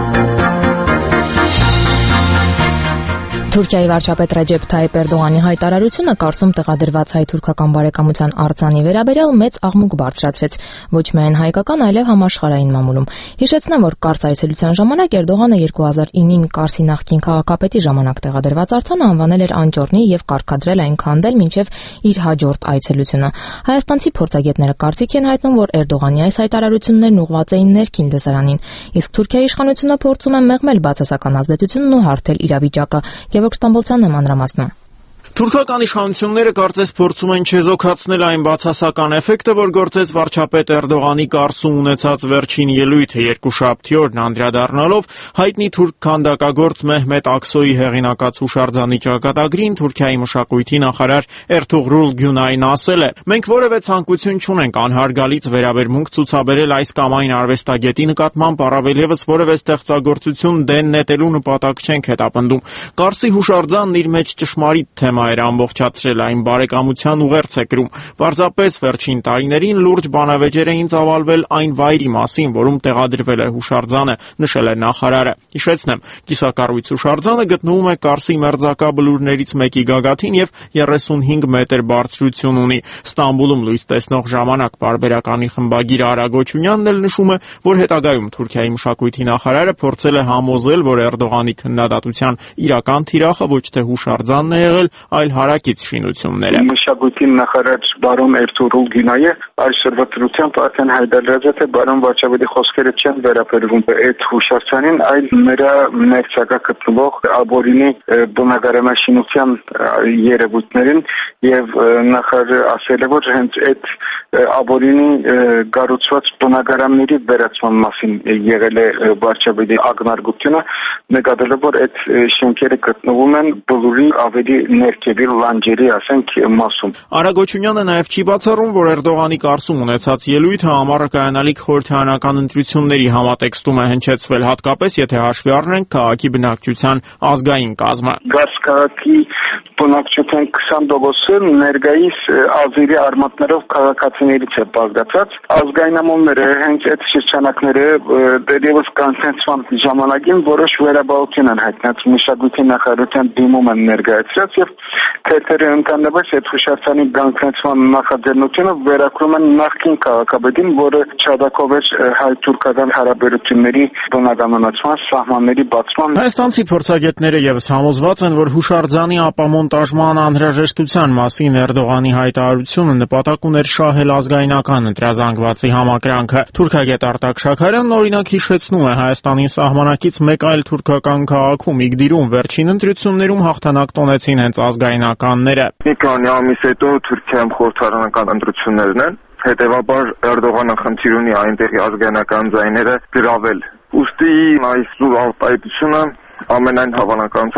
Թուրքիայի վարչապետ Ռեջեփ Թայիփ Էրդողանի հայտարարությունը կարծում տեղադրված հայ-թուրքական բարեկամության արձանի վերաբերյալ մեծ աղմուկ բարձրացրեց ոչ միայն հայկական, այլև համաշխարհային մամուլում։ Հիշեցնեմ, որ Կարս այցելության ժամանակ Էրդողանը 2009-ին Կարսի նախկին քաղաքապետի ժամանակ տեղադրված արձանը անվանել էր անճոռնի եւ կարգադրել այն քանդել մինչեւ իր հաջորդ այցելությունը։ Հայաստանցի փորձագետները կարծիք են հայտնում, որ Էրդողանի այս հայտարարություններն ուղղված էին ներքին լեզարանին, իսկ Թուրքիայի իշխանությունը փորձում է մեղմել բացասական ազդեցությունն ու հարթել իրավիճակը։ Ստամբոլցյանն է մանրամասնում։ Թուրքական իշխանությունները կարծես փորձում են չեզոքացնել այն բացասական էֆեկտը, որ գործեց վարչապետ Էրդողանի Կարսում ունեցած վերջին ելույթը երկուշաբթի օրն անդրադառնալով հայտնի թուրք քանդակագործ Մեհմետ Աքսոյի հեղինակած հուշարձանի ճակատագրին Թուրքիայի մշակույթի նախարար Էրթուղրուլ Գյունային ասել է. «Մենք որևէ ցանկություն չունենք անհարգալից վերաբերմունք ցուցաբերել այս կամ այն արվեստագետի նկատմամբ, առավել եւս որևէ ստեղծագործություն դեն նետելու նպատակ չենք հետապնդում։ Կարսի հուշարձանն իր մեջ ճշմարիտ թեմա էր ամբողջացրել, այն բարեկամության ուղերձ է կրում։ Պարզապես վերջին տարիներին լուրջ բանավեճեր էին ծավալվել այն վայրի մասին, որում տեղադրվել է հուշարձանը», նշել է նախարարը։ Հիշեցնեմ, կիսակառույց հուշարձանը գտնվում է Կարսի մերձակա բլուրներից մեկի գագաթին եւ 35 մետր բարձրություն ունի։ Ստամբուլում լույս տեսնող ժամանակ պարբերականի խմբագիր Արա Գոչունյանն էլ նշում է, որ հետագայում Թուրքիայի մշակույթի նախարարը փորձել է համոզել, որ Էրդողանի քննադատության իրական թիրախը ոչ թե հուշարձանն է եղել, այլ հարակից շինությունները։ Մշակույթի նախարար բարոն Էրթուղրուլ Գյունայը այսօրվա դրությամբ արդեն հայտարարել է, թե բարոն վարչապետի խոսքերը չեն վերաբերվում այդ հուշարձանին, այլ նրա ներսակա գտնվող Աբորինի բնակարանաշինության երևույթներին եւ նախարարը ասել է, որ հենց այդ Աբորինի կառուցված բնակարանների վերացման մասին եղել է վարչապետի ակնարկությունը, նկատելով, որ այդ շենքերը գտնվում են բլուրի ավելի ներքևի լանջերի, ասենք, մասում։ Արա Գոչունյանը նաև չի բացառում, որ Էրդողանի Կարսում ունեցած ելույթը ամառը կայանալիք խորհրդարանական ընտրությունների համատեքստում է հնչեցվել, հատկապես եթե հաշվի առնենք քաղաքի բնակչության ազգային կազմը։ Գազ քաղաքի բնակչության 20%-ը ներկայիս ազերի արմատներով քաղաքացիներից է բաղկացած։ Ազգայնամոլները հենց այդ շրջանակները դեռևս կանցնեցման ժամանակին որոշ վերաբերություն են հայտնած մշակույթի նախարարության դիմում են ներկայացրած եւ թերթերը ընդհանրապես այդ հուշարձանի կանցնեցման նախաձեռնությունը վերակրում են նախկին քաղաքապետին, որը չադակով էր հայ-թուրքական հարաբերությունների բնականոնացման, սահմանների բացման։ Հայաստանցի փորձագետները եւս համոզված են, որ հուշարձանի ապամոնտաժման անհրաժեշտության մասին Էրդողանի հայտարարությունը նպատակ ուներ շահել ազգայնական ընտրազանգվածի համակրանքը։ Թուրքագետ Արտակ Շաքարյանն օրինակ հիշեցնում է Հայաստանի սահմանակից մեկ այլ թուրքական քաղաքում Իգդիրում վերջին ընտրություններում հաղթանակ տոնեցին հենց ազգայնականները։ Մի քանի ամիս հետո Թուրքիայում խորհրդարանական ընտրություններն են, հետևաբար Էրդողանը խնդիր ունի այնտեղի ազգայնական ձայները գրավել։ Ուստի այս արտահայտությունը ամենայն հավանականությամբ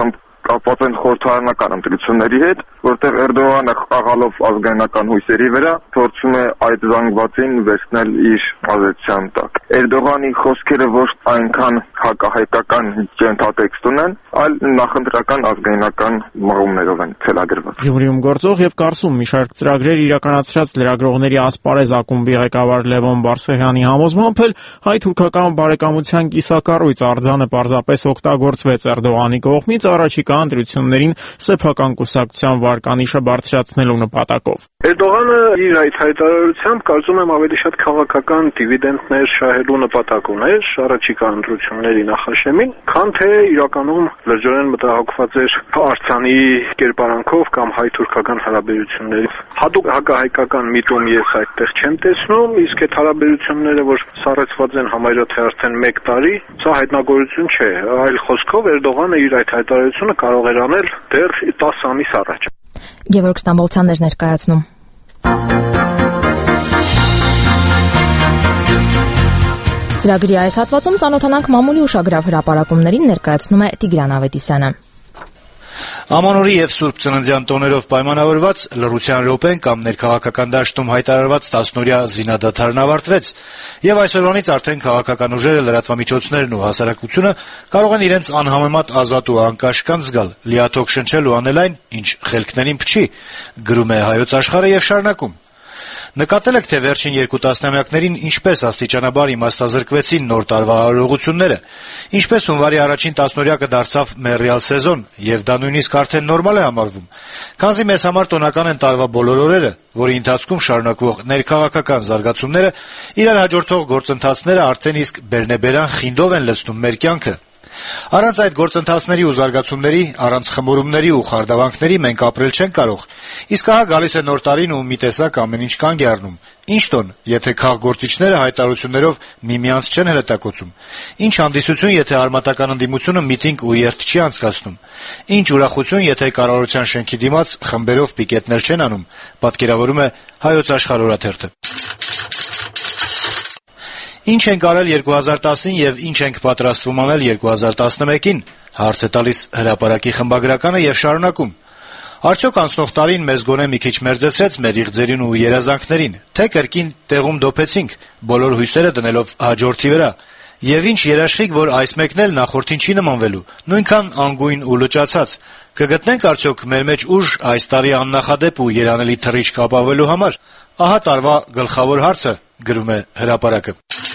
կապված են խորհրդարանական ընտրությունների հետ, որտեղ Էրդողանը խաղալով ազգայնական հույսերի վրա փորձում է այդ զանգվածին վերցնել իր ազդեցության տակ։ Էրդողանի խոսքերը ոչ այնքան հակահայկական ջենթատեքստ ունեն, այլ նախընտրական ազգայնական մղումներով են ցելագրված։ Գյումրիում գործող եւ Կարսում մի շարք ծրագրեր իրականացրած լրագրողների ասպարեզ ակումբի ղեկավար Լևոն Բարսեղյանի համոզմամբ էլ հայ-թուրքական բարեկամության կիսակառույց արձանը պարզապես օգտագործվեց Էրդողանի կողմից առաջիկա ընտրություններին սեփական կուսակցության վարկանիշը բարձրացնելու նպատակով։ Էրդողանը իր այդ հայտարարությամբ կարծում եմ ավելի շատ քաղաքական դիվիդենտներ շահելու նպատակ ուներ առաջիկա ընտրությունների նախաշեմին, քան թե իրականում լրջորեն մտահոգված էր արձանի կերպարանքով կամ հայ-թուրքական հարաբերությունների։ Հատուկ հակահայկական միտում ես այդտեղ չեմ տեսնում, իսկ այդ հարաբերությունները, որ սառեցված են համարյա թե արդեն 1 տարի, սա հայտնագործություն չէ, այլ խոսքով Էրդողանը իր այդ հայտարարությունը կարող էր անել դեռ 10 ամիս առաջ։ Գևորգ Ստամբոլցյանն էր ներկայացնում։ Ծրագրի այս հատվածում ծանոթանանք մամուլի ուշագրավ հրապարակումներին, ներկայացնում է Տիգրան Ավետիսյանը։ Ամանորի եւ Սուրբ Ծննդյան տոներով պայմանավորված լռության րոպեն կամ ներքաղաքական դաշտում հայտարարված 10-օրյա զինադադարն ավարտվեց, եւ այսօրվանից արդեն քաղաքական ուժերը, լրատվամիջոցներն ու հասարակությունը կարող են իրենց անհամեմատ ազատ ու անկաշկանդ զգալ, լիաթոք շնչել ու անել այն, ինչ խելքներին փչի, գրում է Հայոց Աշխարհը եւ շարունակում. Նկատել եք, թե վերջին 2 տասնամյակներին ինչպես աստիճանաբար իմաստազրկվեցին նոր տարվա արարողությունները, ինչպես հունվարի առաջին 10-օրյակը դարձավ մեռյալ սեզոն, եւ դա նույնիսկ արդեն նորմալ է համարվում, քանզի մեզ համար տոնական են տարվա բոլոր օրերը, որի ընթացքում շարունակվող ներքաղաքական զարգացումները, իրար հաջորդող գործընթացները արդեն իսկ բերնեբերան խինդով են լցնում մեր կյանքը։ Առանց այդ գործընթացների ու զարգացումների, առանց խմորումների ու խարդավանքների մենք ապրել չենք կարող։ Իսկ ահա գալիս է նոր տարին ու մի տեսակ ամեն ինչ կանգ է առնում։ Ինչ տոն, եթե քաղգործիչները հայտարարություններով միմյանց չեն հրետակոծում։ Ինչ հանդիսություն, եթե արմատական ընդդիմությունը միտինգ ու երթ չի անցկացնում։ Ինչ ուրախություն, եթե կառավարության շենքի դիմաց խմբերով պիկետներ չեն անում, պատկերավորում է Հայոց Աշխարհ օրաթերթը։ Ինչ ենք արել 2010-ին եւ ինչ ենք պատրաստվում անել 2011-ին, հարց է տալիս հրապարակի խմբագրականը եւ շարունակում. Արդյոք անցնող տարին մեզ գոնե մի քիչ մերձեցրեց մեր իղձերին ու երազանքներին, թե կրկին տեղում դոփեցինք, բոլոր հույսերը դնելով հաջորդի վրա, եւ ինչ երաշխիք, որ այս մեկն էլ նախորդին չի նմանվելու, նույնքան անգույն ու լճացած, կգտնենք արդյոք մեր մեջ ուժ այս տարի աննախադեպ ու երանելի թռիչք ապավելու համար։ Ահա տարվա գլխավոր հարցը, գրում է հրապարակը։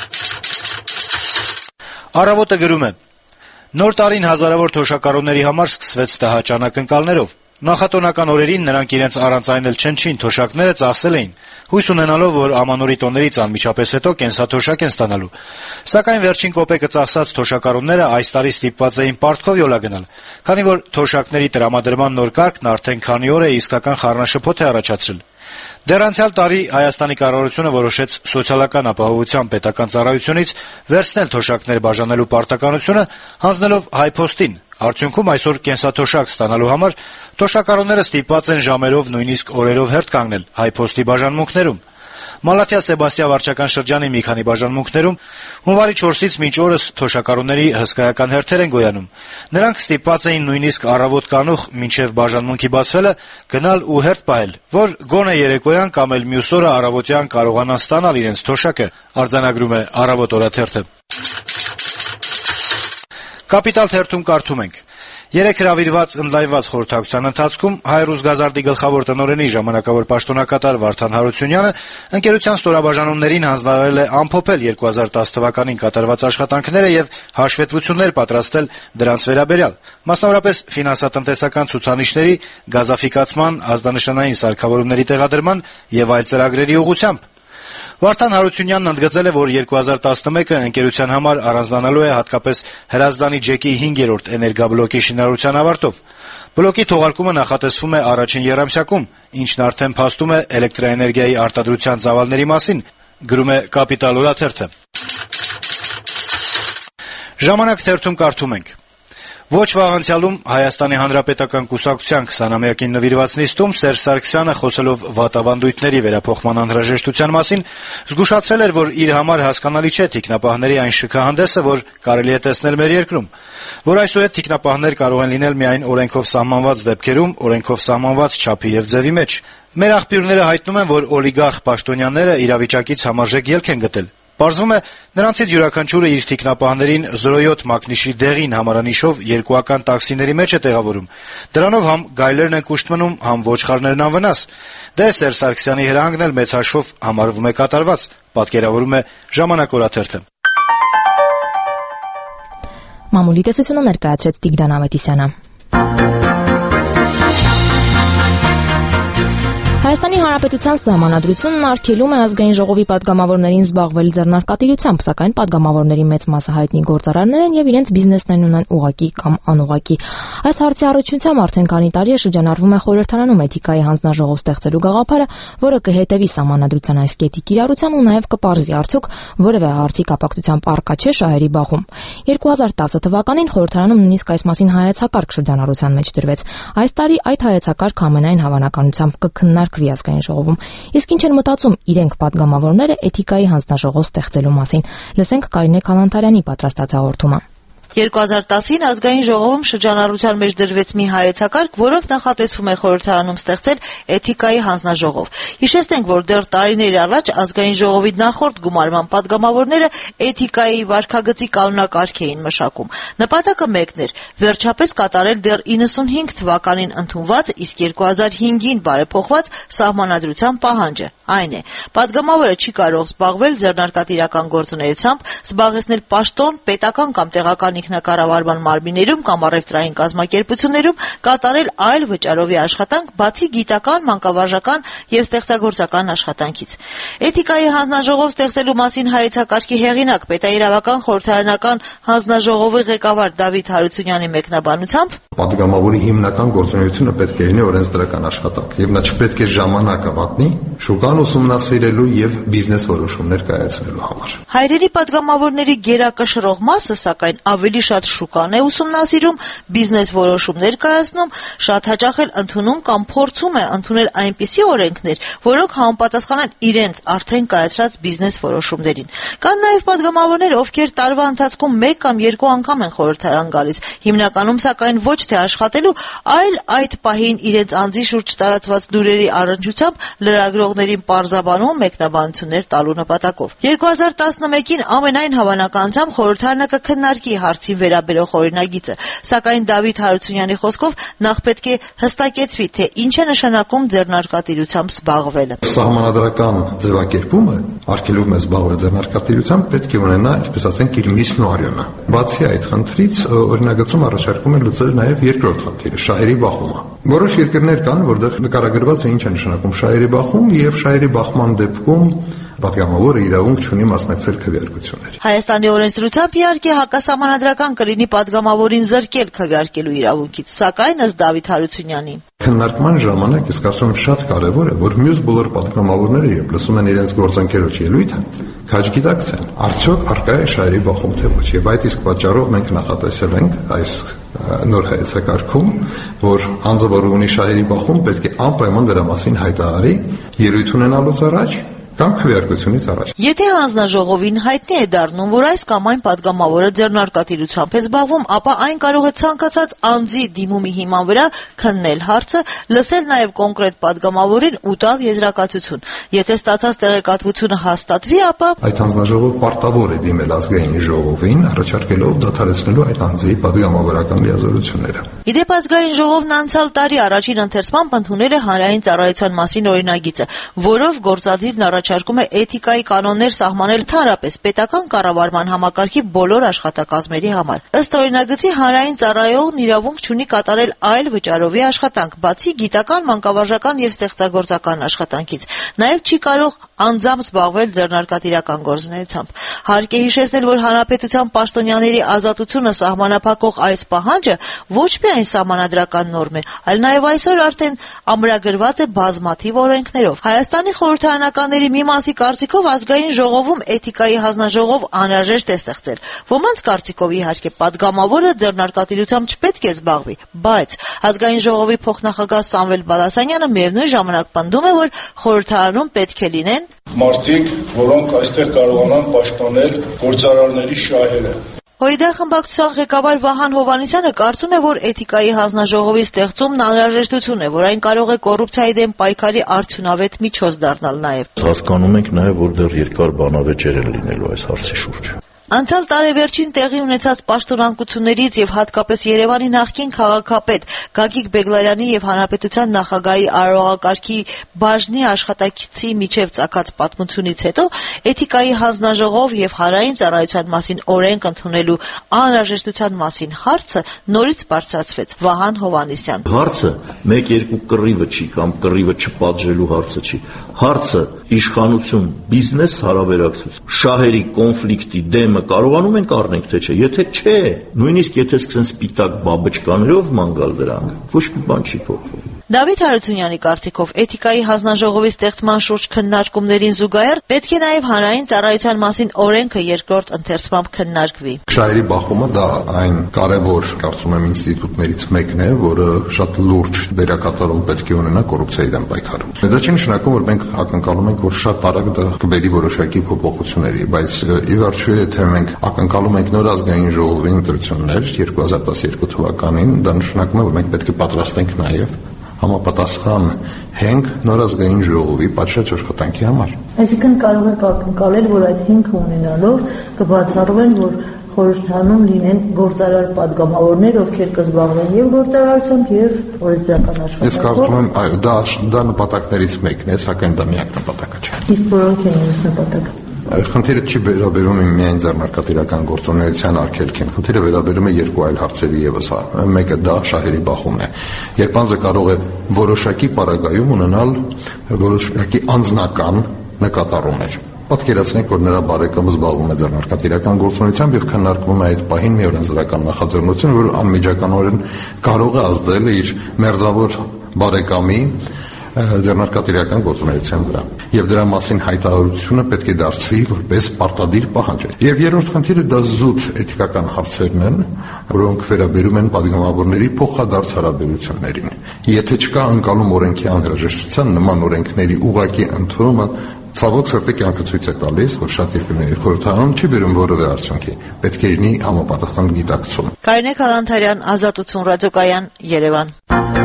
Առավոտը գրում է. Նոր տարին հազարավոր թոշակառուների համար սկսվեց տհաճ անակնկալներով։ Նախատոնական օրերին նրանք իրենց առանցայնել չնչին թոշակները ծախսել էին, հույս ունենալով, որ ամանորի տոներից անմիջապես հետո կենսաթոշակ են ստանալու։ Սակայն վերջին կոպեկը ծախսած թոշակառուները այս տարի ստիպված էին պարտքով յոլա գնալ, քանի որ թոշակների տրամադրման նոր կարգն արդեն քանի օր է իսկական խառնաշփոթ է առաջացրել։ Դեռ անցյալ տարի Հայաստանի կառավարությունը որոշեց սոցիալական ապահովության պետական ծառայությունից վերցնել թոշակներ բաժանելու պարտականությունը, հանձնելով Հայփոստին։ Արդյունքում այսօր կենսաթոշակ ստանալու համար թոշակառուները ստիպված են ժամերով, նույնիսկ օրերով հերթ կանգնել Հայփոստի բաժանմունքներում։ Մալաթիա Սեբաստիա վարչական շրջանի մի քանի բաժանմունքներում հունվարի 4-ից մինչ օրս թոշակառուների հսկայական հերթեր են գոյանում։ Նրանք ստիպված էին նույնիսկ առավոտ կանուխ մինչև բաժանմունքի բացվելը գնալ ու հերթ պահել, որ գոնե երեկոյան կամ էլ մյուս օրը առավոտյան կարողանան ստանալ իրենց թոշակը, արձանագրում է Առավոտ օրաթերթը։ Կապիտալ թերթում կարդում ենք. Երեկ հրավիրված ընդլայնված խորհրդակցության ընթացքում Հայ Ռուսգազարդի գլխավոր տնօրենի ժամանակավոր պաշտոնակատար Վարդան Հարությունյանը ընկերության ստորաբաժանումներին հանձնարարել է ամփոփել 2010 թվականին կատարված աշխատանքները եւ հաշվետվություններ պատրաստել դրանց վերաբերյալ, մասնավորապես ֆինանսատնտեսական ցուցանիշների, գազաֆիկացման, ազդանշանային սարքավորումների տեղադրման եւ այլ ծրագրերի ուղղությամբ։ Վարդան Հարությունյանն ընդգծել է, որ 2011-ը ընկերության համար առանձնանալու է հատկապես Հրազդանի ջեկի 5-րդ էներգաբլոկի շինարարության ավարտով։ Բլոկի թողարկումը նախատեսվում է առաջին եռամսյակում, ինչն արդեն փաստում է էլեկտրաէներգիայի արտադրության ծավալների մասին, գրում է Կապիտալ օրաթերթը։ Ժամանակ թերթում կարդում ենք. Ոչ վաղ անցյալում Հայաստանի Հանրապետական կուսակցության 20-ամյակին նվիրված նիստում Սերժ Սարգսյանը, խոսելով վատավանդույթների վերափոխման անհրաժեշտության մասին, զգուշացրել էր, որ իր համար հասկանալի չէ թիկնապահների այն շքահանդեսը, որ կարելի է տեսնել մեր երկրում, որ այսուհետ թիկնապահներ կարող են լինել միայն օրենքով սահմանված դեպքերում, օրենքով սահմանված չափի եւ ձևի մեջ։ Մեր աղբյուրները հայտնում են, որ օլիգարխ պաշտոնյաները իրավիճակից համարժեք ելք են գտել։ Պարզվում է, նրանցից յուրաքանչյուրը իր թիկնապահներին 07 մակնիշի դեղին համարանիշով երկուական տաքսիների մեջ է տեղավորում։ Դրանով համ գայլերն են կուշտ մնում, համ ոչխարներն անվնաս։ Դե Սերժ Սարգսյանի հրահանգն էլ մեծ հաշվով համարվում է կատարված, պատկերավորում է «Ժամանակ» օրաթերթը։ Մամուլի տեսությունը ներկայացրեց Տիգրան Ավետիսյանը։ Հայաստանի Հանրապետության Սահմանադրությունն արգելում է ազգային ժողովի պատգամավորներին զբաղվել ձեռնարկատիրությամբ, սակայն պատգամավորների մեծ մասը հայտնի գործարարներ են եւ իրենց բիզնեսներն ունեն ուղղակի կամ անուղղակի։ Այս հարցի առնչությամբ արդեն քանի տարի է շրջանառվում է խորհրդարանում էթիկայի հանձնաժողով ստեղծելու գաղափարը, որը կհետևի Սահմանադրության այս կետի կիրառության ու նաեւ կպարզի արդյոք որևէ հարցի կապակցությամբ առկա չէ շահերի բախում։ 2010 թվականին խորհրդարանում նույնիսկ այս մասին հայեցակարգ շրջանառության մեջ դրվեց։ Այս տարի այդ հայեցակարգը ամենայն հավանականությամբ կքննարկվի ազգային ժողովում։ Իսկ ինչ են մտածում իրենք պատգամավորները էթիկայի հանձնաժողով ստեղծելու մասին։ Լսենք Կարինե Քալանթարյանի պատրաստած հաղորդումը։ 2010-ին ազգային ժողովում շրջանառության մեջ դրվեց մի հայեցակարգ, որով նախատեսվում է խորհրդարանում ստեղծել էթիկայի հանձնաժողով։ Հիշեցնենք, որ դեռ տարիներ առաջ ազգային ժողովի նախորդ գումարման պատգամավորները էթիկայի վարքագծի կանոնակարգ էին մշակում։ Նպատակը մեկն էր՝ վերջապես կատարել դեռ 95 թվականին ընդունված, իսկ 2005-ին բարեփոխված Սահմանադրության պահանջը։ Այն է, պատգամավորը չի կարող զբաղվել ձեռնարկատիրական գործունեությամբ, զբաղեցնել պաշտոն, պետական կամ տեղական ինքնակառավարման մարմիններում կամ առևտրային կազմակերպություններում, կատարել այլ վճարովի աշխատանք, բացի գիտական, մանկավարժական եւ ստեղծագործական աշխատանքից։ Էթիկայի հանձնաժողով ստեղծելու մասին հայեցակարգի հեղինակ պետաիրավական խորհրդարանական հանձնաժողովի ղեկավար Դավիթ Հարությունյանի մեկնաբանությամբ պատգամավորի հիմնական գործունեությունը պետք է լինի օրենսդրական աշխատանք եւ նա չպետք է ժամանակը վատնի շուկան ուսումնասիրելու եւ բիզնես որոշումներ կայացնելու համար։ Հայրերի պատգամավորների գերակշռող մասը, սակայն, ավելի շատ շուկան է ուսումնասիրում, բիզնես որոշումներ կայացնում, շատ հաճախ էլ ընդունում կամ փորձում է ընդունել այնպիսի օրենքներ, որոնք համապատասխանեն իրենց արդեն կայացրած բիզնես որոշումներին։ Կան նաեւ պատգամավորներ, ովքեր տարվա ընթացքում 1 կամ 2 անգամ են խորհրդարան գալիս, հիմնականում սակայն ոչ թե աշխատելու, այլ այդ պահին իրենց անձի շուրջ տարածված լուրերի առնչությամբ լրագրողներին պարզաբանում մեկնաբանություններ տալու նպատակով։ 2011-ին ամենայն հավանականությամբ խորհրդարանը կքննարկի հարցին վերաբերող օրինագիծը, սակայն Դավիթ Հարությունյանի խոսքով նախ պետք է հստակեցվի, թե ինչ է նշանակում ձեռնարկատիրությամբ զբաղվելը։ Սահմանադրական ձևակերպումը արգելում է զբաղվել ձեռնարկատիրությամբ պետք է ունենա, այսպես ասենք, իր միսն ու արյունը։ Բացի այդ խնդրից օրինագծում առաջարկում է լուծել նաև երկրորդ խնդիրը՝ շահերի բախումը։ Որոշ երկրներ կան, որտեղ նկարագրված է ինչ է նշանակում շահերի բախում եւ շահերի բախման դեպքում պատգամավորը իրավունք չունի մասնակցել քվեարկությունների։ Հայաստանի օրենսդրությամբ իհարկե հակասահմանադրական կլինի պատգամավորին զրկել քվեարկելու իրավունքից, սակայն ըստ Դավիթ Հարությունյանի քննարկման ժամանակ ես կարծում եմ շատ կարևոր է, որ մյուս բոլոր պատգամավորները, երբ լսում են իրենց գործընկերոջ ելույթը, քաջ գիտակցեն, արդյոք առկա է շահերի բախում թե ոչ։ Եվ այդ իսկ պատճառով մենք նախատեսել ենք այս նոր հայեցակարգում, որ անձը, որ ունի շահերի բախում, պետք է անպայման դրա մասին հայտարարի ելույթ ունենալուց առաջ կամ քվեարկությունից առաջ։ Եթե հանձնաժողովին հայտնի է դառնում, որ այս կամ այն պատգամավորը ձեռնարկատիրությամբ է զբաղվում, ապա այն կարող է ցանկացած անձի դիմումի հիման վրա քննել հարցը, լսել նաև կոնկրետ պատգամավորին ու տալ եզրակացություն։ Եթե ստացած տեղեկատվությունը հաստատվի, ապա այդ հանձնաժողովը պարտավոր է դիմել ազգային ժողովին, առաջարկելով դադարեցնելու այդ անձի պատգամավորական լիազորությունները։ Իդեպ ազգային ժողովն անցյալ տարի առաջին ընթերցմամբ ընդունել է հանրային ծառայության մասին օրինագիծը, որով գործադիրն առաջարկում է էթիկայի կանոններ սահմանել ընդհանրապես պետական կառավարման համակարգի բոլոր աշխատակազմերի համար։ Ըստ օրինագծի հանրային ծառայողն իրավունք չունի կատարել այլ վճարովի աշխատանք, բացի գիտական, մանկավարժական եւ ստեղծագործական աշխատանքից։ Նաեւ չի կարող անձամբ զբաղվել ձեռնարկատիրական գործունեությամբ։ Հարկ է հիշեցնել, որ հանրապետության պաշտոնյաների ազատությունը սահմանափակող այս պահանջը ոչ միայն սահմանադրական նորմ է, այլ նաեւ այսօր արդեն ամրագրված է բազմաթիվ օրենքներով։ Հայաստանի խորհրդարանականների մի մասի կարծիքով ազգային ժողովում էթիկայի հանձնաժողով անհրաժեշտ է ստեղծել։ Ոմանց կարծիքով իհարկե պատգամավորը ձեռնարկատիրությամբ չպետք է զբաղվի, բայց ազգային ժողովի փոխնախագահ Սամվել Բալասանյանը միևնույն ժամանակ պնդում է, որ խորհրդարանում պետք է լինեն մարդիկ, որոնք այստեղ կարողանան պաշտպանել գործարարների շահերը։ ՀՅԴ խմբակցության ղեկավար Վահան Հովհաննիսյանը կարծում է, որ էթիկայի հանձնաժողովի ստեղծումն անհրաժեշտություն է, որ այն կարող է կոռուպցիայի դեմ պայքարի արդյունավետ միջոց դառնալ նաև։ Հասկանում ենք նաև, որ դեռ երկար բանավեճեր են լինելու այս հարցի շուրջ։ Անցյալ տարեվերջին տեղի ունեցած պաշտոնանկություններից եւ հատկապես Երևանի նախկին քաղաքապետ Գագիկ Բեգլարյանի եւ Հանրապետության նախագահի արարողակարգի բաժնի աշխատակցի միջև ծագած պատմությունից հետո էթիկայի հանձնաժողով եւ հանրային ծառայության մասին օրենք ընդունելու անհրաժեշտության մասին հարցը նորից բարձրացվեց։ Վահան Հովհաննիսյան. Հարցը 1-2 կռիվը չի կամ կռիվը չպատժելու հարցը չի։ Հարցը իշխանություն, բիզնես հարաբերակցություն, շահերի կոնֆլիկտի դեմը կարողանում ենք առնենք թե չէ։ Եթե չէ, նույնիսկ եթե սկսեն սպիտակ բաբճկաներով ման գալ դրանք, ոչ մի բան չի փոխվում։ Դավիթ Հարությունյանի կարծիքով էթիկայի հանձնաժողովի ստեղծման շուրջ քննարկումներին զուգահեռ պետք է նաև հանրային ծառայության մասին օրենքը երկրորդ ընթերցմամբ քննարկվի։ Շահերի բախումը դա այն կարևոր, կարծում եմ, ինստիտուտներից մեկն է, որը շատ լուրջ դերակատարում պետք է ունենա կոռուպցիայի դեմ պայքարում։ Դա չի նշանակում, որ մենք ակնկալում ենք, որ շատ արագ դա կբերի որոշակի փոփոխությունների, բայց ի վերջո եթե մենք ակնկալում ենք նոր ազգային ժողովի ընտրություններ 2012 թվականին, դա նշանակում է, որ մենք պետք է պատրաստենք նաև համապատասխան հենք նոր ազգային ժողովի պատշաճ աշխատանքի համար։ Այսինքն կարող եք ակնկալել, որ այդ հենքը ունենալով կբացառվեն, որ խորհրդանում լինեն գործարար падգամավորներ, ովքեր կզբաղվեն եւ գործարարությամբ եւ օրենսդրական աշխատանքով։ Ես կարծում եմ, այո, դա նպատակներից մեկն է, սակայն դա միակ նպատակը չէ։ Իսկ որոնք են այս նպատակը։ Խնդիրը չի վերաբերում միայն ձեռնարկատիրական գործունեության արգելքին, խնդիրը վերաբերում է երկու այլ հարցերի եւս։ Մեկը դա շահերի բախումն է։ Երբ անձը կարող է որոշակի պարագայում ունենալ որոշակի անձնական նկատառումներ։ Պատկերացնենք, որ նրա բարեկամը զբաղվում է ձեռնարկատիրական գործունեությամբ եւ քննարկվում է այդ պահին մի օրենսդրական նախաձեռնություն, որ անմիջականորեն կարող է ազդել իր մերձավոր բարեկամի ձեռնարկատիրական գործունեության վրա եւ դրա մասին հայտարարությունը պետք է դարձվի որպես պարտադիր պահանջ։ Եվ երրորդ խնդիրը դա զուտ էթիկական հարցերն են, որոնք վերաբերում են падգամավորների փոխադարձ հարաբերություններին։ Եթե չկա անկալում օրենքի անհրաժեշտության, նման օրենքների ուղղակի ընդունումը ցավոք սրտի կյանքը ցույց է տալիս, որ շատ երկրների խորհրդարանում չի բերում որևէ արդյունքի։ Պետք է լինի համապատասխան գիտակցում։ Կարինե Քալանթարյան, Ազատություն ռադիոկայան, Երևան։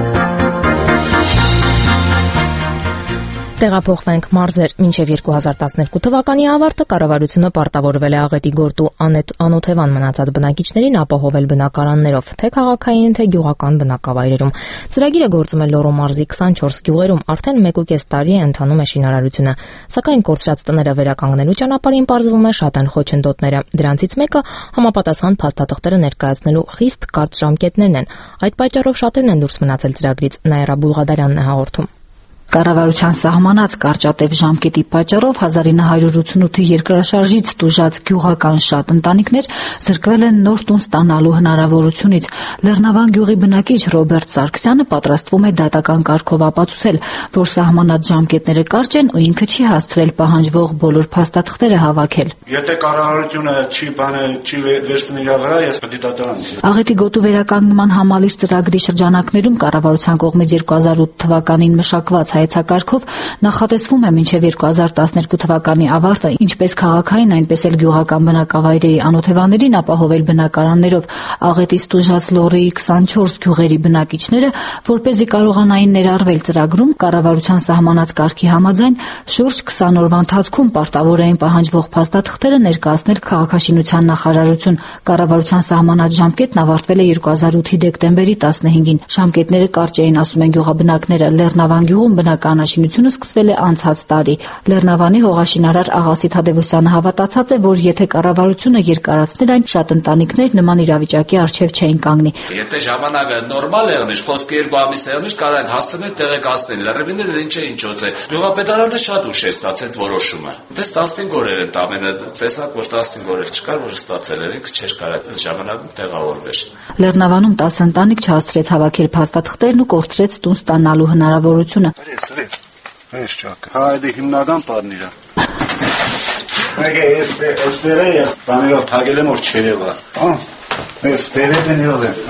Տեղափոխվենք մարզեր։ Մինչև 2012 թվականի ավարտը կառավարությունը պարտավորվել է աղետի գորտու անօթևան մնացած բնակիչներին ապահովել բնակարաններով, թե քաղաքային, թե գյուղական բնակավայրերում։ Ծրագիրը գործում է Լոռու մարզի 24 գյուղերում, արդեն 1.5 տարի է ընթանում է շինարարությունը։ Սակայն կորցրած տները վերականգնելու ճանապարհին պարզվում է շատ են խոչընդոտները։ Դրանցից մեկը համապատասխան փաստաթղթերը ներկայացնելու խիստ կարճ ժամկետներն են։ Այդ պատճառով շատերն են դուրս մնացել ծրագրից։ Նաիրա Բուլղադարյանն է հաղորդում։ Կառավարության սահմանած կարճատև ժամկետի պատճառով 1988-ի երկրաշարժից տուժած գյուղական շատ ընտանիքներ զրկվել են նոր տուն ստանալու հնարավորությունից։ Լեռնավան գյուղի բնակիչ Ռոբերտ Սարգսյանը պատրաստվում է դատական կարգով ապացուցել, որ սահմանած ժամկետները կարճ են ու ինքը չի հասցրել պահանջվող բոլոր փաստաթղթերը հավաքել։ Եթե կառավարությունը չի վերցնի իր վրա, ես պետք է դատարան։ Աղետի գոտու վերականգնման համալիր ծրագրի շրջանակներում կառավարության կողմից 2008 թվականին մշակված հայեցակարգով նախատեսվում է մինչև 2012 թվականի ավարտը ինչպես քաղաքային, այնպես էլ գյուղական բնակավայրերի անօթևաներին ապահովել բնակարաններով։ Աղետից տուժած Լոռիի 24 գյուղերի բնակիչները, որպեսզի կարողանային ներառվել ծրագրում, կառավարության սահմանած կարգի համաձայն շուրջ 20 օրվա ընթացքում պարտավոր էին պահանջվող փաստաթղթերը ներկայացնել քաղաքաշինության նախարարություն։ Կառավարության սահմանած ժամկետն ավարտվել է 2008-ի դեկտեմբերի 15-ին։ Ժամկետները կարճ էին, ասում են գյուղաբնակները։ Լեռնավան գյուղում բնականաշինությունը սկսվել է անցած տարի։ Լեռնավանի հողաշինարար Աղասի Թադևոսյանը հավատացած է, որ եթե կառավարությունը երկարացներ այն, շատ ընտանիքներ նման իրավիճակի առջև չէին կանգնի։ Եթե ժամանակը նորմալ եղնի, խոսքը 2 ամիս եղնի, կարող հասցնել տեղեկացնել։ Լեռնավինները ինչ է ինչոց է։ Գյուղապետարանը շատ ուշ է ստացել որոշումը։ Դες 15 օրեր են տամենը, տեսակ որ 15 օրեր չկար, որ ստացել էր, ինքը չէր կարող այս ժամանակում տեղավորվեր։ Լեռնավանում 10 ընտանիք չհասցրեց հավաքել փաստաթղթերն ու կորցրեց տուն ստանալու հնարավորությունը։ Այս ճակը։ Հա, դա հիմնական բանն իրա։ Մեկ էս դերը բաներով թագել եմ որ չերևա։ Հա։ Ես դերետներով եմ։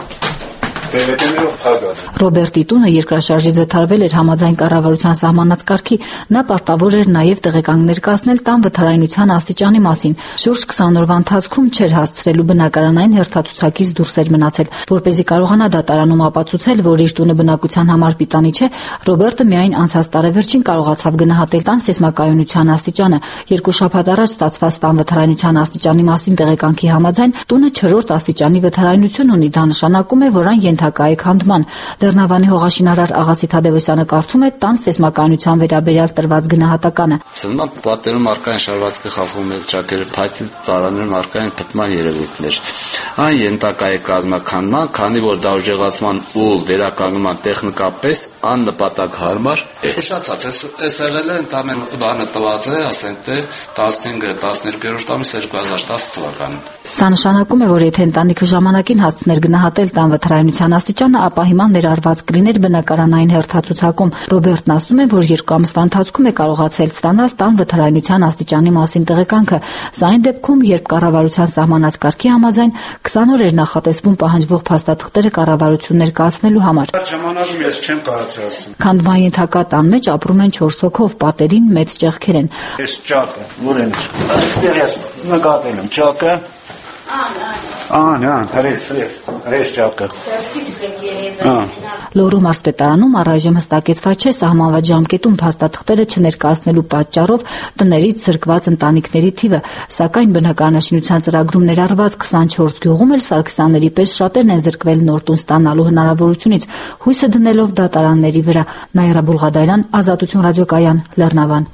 Ռոբերտի տունը երկրաշարժից վթարվել էր համաձայն կառավարության սահմանած կարգի, նա պարտավոր էր նաև տեղեկանքներ կազմել տան վթարայնության աստիճանի մասին։ Շուրջ 20 օրվա ընթացքում չէր հասցրել ու բնակարանային հերթացուցակից դուրս էր մնացել։ Որպեսզի կարողանա դատարանում ապացուցել, որ իր տունը բնակության համար պիտանի չէ, Ռոբերտը միայն անցած տարեվերջին կարողացավ գնահատել տան սեյսմակայունության աստիճանը։ 2 շաբաթ առաջ ստացված տան վթարայնության աստիճանի մասին տեղեկանքի համաձայն տունը 4-րդ աստիճանի վթարայնություն ունի, դա նշանակում է, որ այն ենթակա է քանդման։ Դեռնավանի հողաշինարար Աղասի Թադևոսյանը կարդում է տան սեյսմակայունության վերաբերյալ տրված գնահատականը։ Սնման պատերում արկային շարվածքը խախում է ճակերը փայտի տարաներում արկային փտման երևույթներ։ Այն ենթակա է կազմաքանդման, քանի որ դա ուժեղացման ու վերականգնման տեխնիկապես աննպատակ հարմար է։ Ուշացած, այս եղել է ընդամենը բանը տված է, ասենք թե 15-12-րդ ամիս 2010 թվականին։ Սա նշանակում է, որ եթե ընտանիքը ժամանակին հասցներ գնահատել տան վթարայնության աստիճանը, ապա հիմա ներառված կլիներ բնակարանային հերթացուցակում։ Ռոբերտն ասում է, որ 2 ամսվա ընթացքում է կարողացել ստանալ տան վթարայնության աստիճանի մասին տեղեկանքը։ Սա այն դեպքում, երբ կառավարության սահմանած կարգի համաձայն 20 օր էր նախատեսվում պահանջվող փաստաթղթերը կառավարություններ կազմելու համար։ Ժամանակում ես չեմ կարողացել ասել։ Քանդման ենթակա տան մեջ ապրում են 4 հոգով, պատերին մեծ ճեղքեր են։ Այս ճակը, որ են։ Այստեղ ես նկատել եմ ճակը։ Հրես ճակը։ Լոռու մարզպետարանում առայժմ հստակեցված չէ սահմանված ժամկետում փաստաթղթերը չներկայացնելու պատճառով տներից զրկված ընտանիքների թիվը, սակայն բնակարանաշինության ծրագրում ներառված 24 գյուղում էլ սարգսյանների պես շատերն են զրկվել նոր տուն ստանալու հնարավորությունից, հույսը դնելով դատարանների վրա։ Նաիրա Բուլղադարյան, Ազատություն ռադիոկայան, Լեռնավան։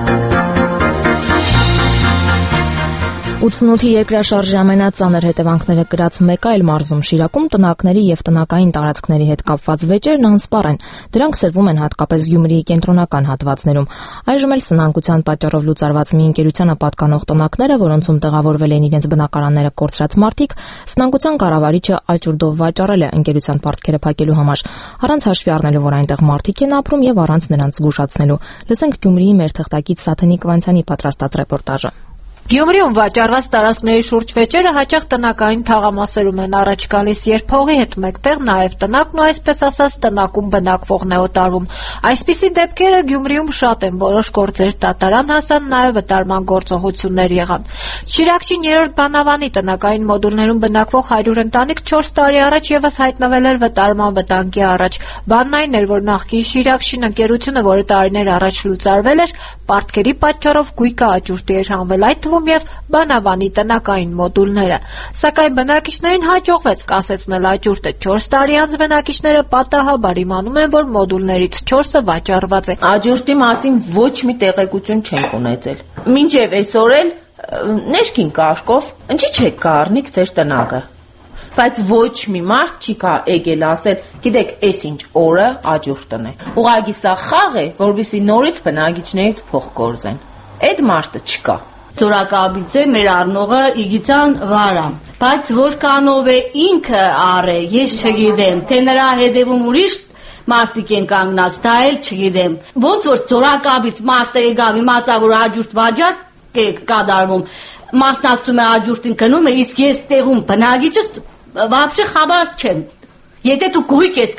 88-ի երկրաշարժի ամենածանր հետևանքները կրած մեկ այլ մարզում Շիրակում տնակների եւ տնակային տարածքների հետ կապված վեճերն անսպառ են։ Դրանք սրվում են հատկապես Գյումրիի կենտրոնական հատվածներում։ Այժմ էլ սնանկության պատճառով լուծարված մի ընկերությանը պատկանող տնակները, որոնցում տեղավորվել են իրենց բնակարանները կորցրած մարդիկ, սնանկության կառավարիչը աճուրդով վաճառել է ընկերության պարտքերը փակելու համար, առանց հաշվի առնելու, որ այնտեղ մարդիկ են ապրում եւ առանց նրանց զգուշացնելու։ Լսենք Գյումրիի մեր թղթակից Սաթենիկ Վանցյանի պատրաստած ռեպորտաժը։ Գյումրիում վաճառված տարածքների շուրջ վեճերը հաճախ տնակային թաղամասերում են առաջ գալիս, երբ հողի հետ մեկտեղ նաև տնակն ու այսպես ասած տնակում բնակվողն է օտարվում։ Այսպիսի դեպքերը Գյումրիում շատ են, որոշ գործեր դատարան հասան, նաև վտարման գործողություններ եղան։ Շիրակցի 3-րդ բանավանի տնակային մոդուլներում բնակվող 100 ընտանիք 4 տարի առաջ եւս հայտնվել էր վտարման վտանգի առաջ։ Բանն այն էր, որ նախկին Շիրակշին ընկերությունը, որը տարիներ առաջ լուծարվել էր, պարտքերի պատճառով գույքը աճուրդի էր հանվել, այդ եւ բանավանի տնակային մոդուլները, սակայն բնակիչներին հաջողվեց կասեցնել աճուրդը։ 4 տարի անց բնակիչները պատահաբար իմանում են, որ մոդուլներից 4-ը վաճառված է։ Աճուրդի մասին ոչ մի տեղեկություն չենք ունեցել։ Մինչև այսօր էլ ներքին կարգով ինչի՞ չեք կառնիկ ձեր տնակը։ Բայց ոչ մի մարդ չի եկել ասել, գիտեք, այս ինչ օրը աճուրդն է։ Ուղղակի սա խաղ է, որովհետեւ նորից բնակիչներից փող կորզեն։ Այդ մարդը չկա։ Ծորակաբիձե մեր առնողը Իգիցյան Վարամ, բայց որքանով է ինքը արե, ես չգիտեմ, թե նրա հետևում ուրիշ մարդիկ են կանգնած, դա էլ չգիտեմ։ Ոնց որ ծորակաբից մարդը եկավ, իմացա, որ աջուրդ վաճառ կատարվում, մասնակցում է աջուրդին գնում է, իսկ ես տեղում բնակիչս вообще խաբար չեմ։ Եթե դու գույք ես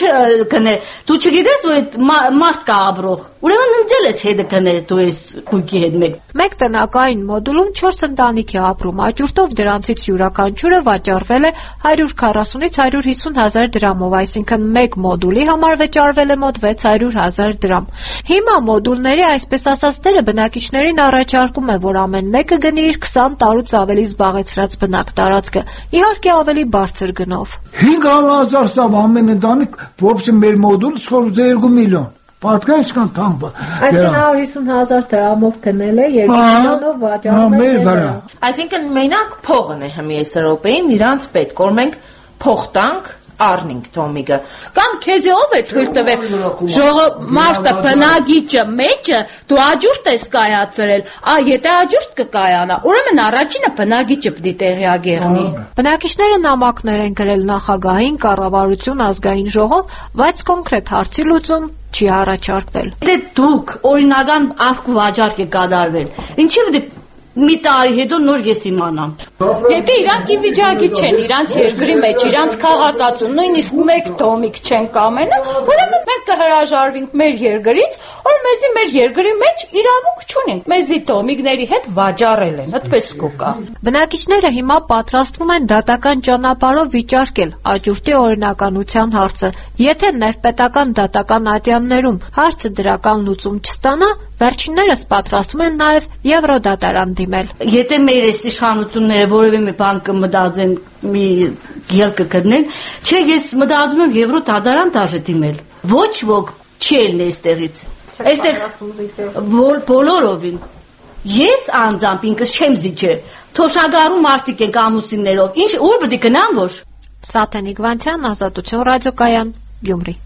գրել, դու չգիտես, որ այդ մարդ կա ապրող։ Ուրեմն ընձել ես հետը գնել դու ես գույքի հետ մեկ։ Մեկ տնակային մոդուլում 4 ընտանիք է ապրում, աճուրդով դրանցից յուրաքանչյուրը վաճառվել է 140-ից 150 հազար դրամով, այսինքն մեկ մոդուլի համար վճարվել է մոտ 600 հազար դրամ։ Հիմա մոդուլների այսպես ասած դերը բնակիչներին առաջարկում է, որ ամեն մեկը գնի իր 20 տարուց ավելի զբաղեցրած բնակ տարածքը, իհարկե ավելի բարձր գնով։ 500,000 սավ ամեն ընտանիք ոբսի մեր մոդուլ չորուց 2 միլիոն։ Պատկան ինչքան թանկ է։ Այսինքն 150,000 դրամով գնել է 2 միլիոնով վաճառել է։ Այսինքն մենակ փողն է հիմի այս րոպեին իրանց պետք, որ մենք փող տանք առնինք Թոմիկը։ Կամ քեզ ով է թույլ տվել մարդը բնագիճը մեջը դու աջուրդ ես կայացրել, եթե աջուրդ կկայանա, ուրեմն առաջինը բնագիճը պիտի տեղյակ եղնի։ Բնակիչները նամակներ են գրել նախագահին, կառավարություն, ազգային ժողով, բայց կոնկրետ հարցի լուծում չի առաջարկվել։ Դե դուք օրինական արկու վաճառք է կատարվել։ Ինչի՞ պետք մի տարի հետո նոր ես իմանամ։ Եթե իրանք ի վիճակի չեն, իրանք երկրի մեջ, իրանք քաղաքացու, նույնիսկ մեկ Թոմիկ չեն կամենա, ուրեմն մենք կհրաժարվենք մեր երկրից, որ մեզի մեր երկրի մեջ իրավունք չունենք։ Մեզի Թոմիկների հետ վաճառել են, այդպես կոկա։ Բնակիչները հիմա պատրաստվում են դատական ճանապարհով վիճարկել աջուրդի օրինականության հարցը։ Եթե ներպետական դատական ատյաններում հարցը դրական լուծում չստանա, վերջիններս պատրաստվում են նաև Եվրոդատարան դիմել։ Եթե մեր այս իշխանությունները որևէ մի բան կմտածեն, մի ելք կգտնեն, չէ, ես մտածում եմ Եվրոդատարան դաժե դիմել։ Ոչ ոք չի ելնի այստեղից։ Այստեղ բոլորովին։ Ես անձամբ ինքս չեմ զիջել։ Թոշակառու մարդիկ են ամուսիններով։ Ինչ ուր պետք է գնան որ։ Սաթենիկ Վանցյան, Ազատություն ռադիոկայան, Գյումրի։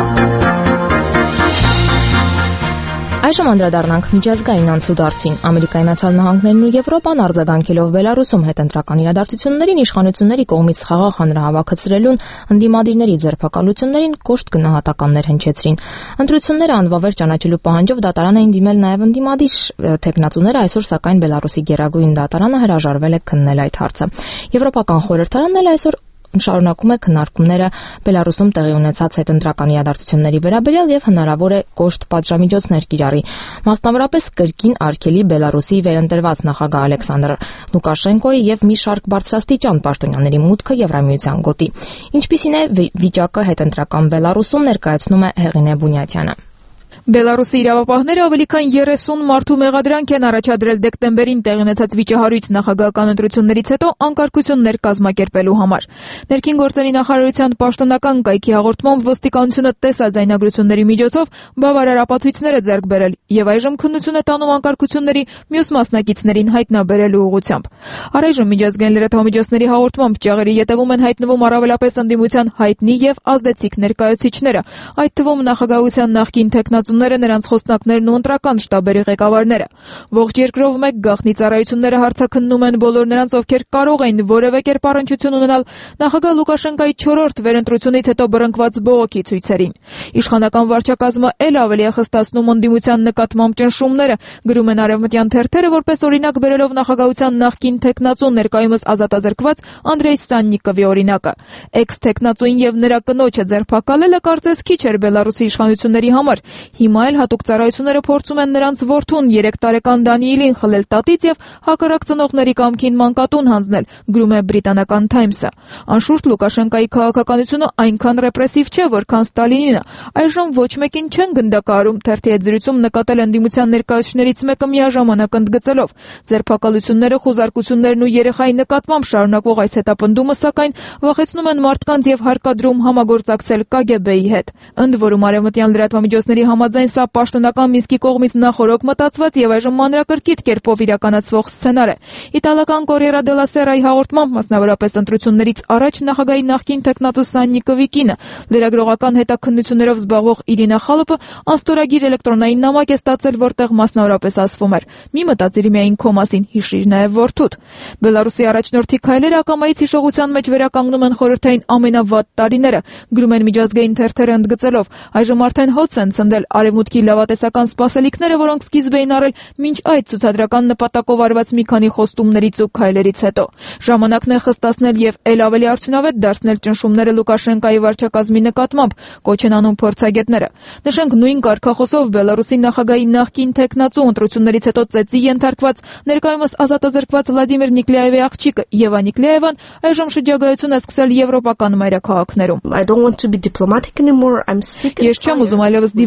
Այժմ անդրադառնանք միջազգային անցուդարձին։ Ամերիկայի Միացյալ Նահանգներն ու Եվրոպան արձագանքելով Բելարուսում հետընտրական իրադարձություններին իշխանությունների կողմից խաղաղ հանրահավաքեցրելուն ընդդիմադիրների ձերբակալություններին կոշտ գնահատականներ հնչեցրին։ Ընտրությունները անվավեր ճանաչելու պահանջով դատարան էին դիմել նաև ընդդիմադիր թեկնածուները, այսօր սակայն Բելարուսի գերագույն դատարանը հրաժարվել է քննել այդ հարցը։ Եվրոպական խորհրդարանն էլ այսօր շարունակում է քննարկումները Բելարուսում տեղի ունեցած հետընտրական իրադարձությունների վերաբերյալ եւ հնարավոր է կոշտ պատժամիջոցներ կիրառի։ Մասնավորապես կրկին արգելի Բելարուսի վերընտրված նախագահ Ալեքսանդր Լուկաշենկոյի եւ մի շարք բարձրաստիճան պաշտոնյաների մուտքը Եվրամիության գոտի։ Ինչպիսին է վիճակը հետընտրական Բելարուսում, ներկայացնում է Հեղինե Բունյաթյանը։ Բելարուսի իրավապահները ավելի քան 30 մարդու մեղադրանք են առաջադրել դեկտեմբերին տեղի ունեցած վիճահարույց նախագահական ընտրություններից հետո անկարգություններ կազմակերպելու համար։ Ներքին գործերի նախարարության պաշտոնական կայքի հաղորդմամբ ոստիկանությունը տեսաձայնագրությունների միջոցով բավարար ապացույցներ է ձեռք բերել եւ այժմ քննություն է տանում անկարգությունների մյուս մասնակիցներին հայտնաբերելու ուղղությամբ։ Առայժմ միջազգային լրատվամիջոցների հաղորդմամբ ճաղերի ետևում են հայտնվում առավելապես ընդդիմության հայտնի եւ ազդեցիկ ներկայացուցիչները, այդ թվում նախագահության նախկին տեխնացուները, նրանց խոսնակներն ու ընտրական շտաբերի ղեկավարները։ Ողջ երկրով մեկ գաղտնի ծառայությունները հարցաքննում են բոլոր նրանց, ովքեր կարող էին որևէ կերպ առնչություն ունենալ նախագահ Լուկաշենկայի 4-րդ վերընտրությունից հետո բռնկված բողոքի ցույցերին։ Իշխանական վարչակազմը ել ավելի է խստացնում ընդդիմության նկատմամբ ճնշումները, գրում են արևմտյան թերթերը, որպես օրինակ բերելով նախագահության նախկին տեխնացու ներկայումս ազատազրկված Անդրեյ Սաննիկովի օրինակը։ Էքս-տեխնացուին եւ նրա կնոջը ձերբակալելը կարծես քիչ էր Բելարուսի իշխանությունների համար։ Հիմա էլ հատուկ ծառայությունները փորձում են նրանց որդուն 3 տարեկան Դանիիլին խլել տատից եւ հակառակ ծնողների կամքին մանկատուն հանձնել, գրում է բրիտանական Times-ը։ Անշուշտ Լուկաշենկայի քաղաքականությունը այնքան ռեպրեսիվ չէ, որքան Ստալինինը։ Այժմ ոչ մեկին չեն գնդակահարում, թերթի հետ զրույցում նկատել ընդդիմության ներկայացուցիչներից մեկը միաժամանակ ընդգծելով. ձերբակալությունները, խուզարկություններն ու երեխայի նկատմամբ շարունակվող այս հետապնդումը, սակայն վախեցնում են մարդկանց եւ հարկադրում համագործակցել KGB-ի հետ։ Ընդ որում արևմտյան լրատվամիջոցների համաձայն սա պաշտոնական Մինսկի կողմից նախօրոք մտածված եւ այժմ մանրակրկիտ կերպով իրականացվող սցենար է։ Իտալական Corriere della Sera-ի հաղորդմամբ մասնավորապես ընտրություններից առաջ նախագահի նախկին տեխնատու Սաննիկովի կինը, լրագրողական հետաքննություններով զբաղվող Իրինա Խալոպը անստորագիր էլեկտրոնային նամակ է ստացել, որտեղ մասնավորապես ասվում էր. «Մի մտածիր միայն քո մասին, հիշիր նաեւ որդուդ»։ Բելարուսի առաջնորդի քայլերը ակամայից հիշողության մեջ վերականգնում են խորհրդային ամենավատ տարիները, գրում են միջազգային թերթերը ընդգծելով. այժմ արդեն հոց են ցնդել արևմուտքի լավատեսական սպասելիքները, որոնք սկիզբ էին առել մինչ այդ ցուցադրական նպատակով արված մի քանի խոստումներից ու քայլերից հետո։ Ժամանակն է խստացնել եւ ել ավելի արդյունավետ դարձնել ճնշումները Լուկաշենկայի վարչակազմի նկատմամբ, կոչ են անում փորձագետները։ Նշենք, նույն կարգախոսով Բելարուսի նախագահի նախկին տեխնացու ընտրություններից հետո ծեծի ենթարկված ներկայումս ազատազրկված Վլադիմիր Նիկլեևի աղջիկը Եվա Նիկլեևան այժմ շրջագայություն է սկսել եվրոպական մայրաքաղաքներում։ Ես չեմ ուզում այլևս դիվանագիտական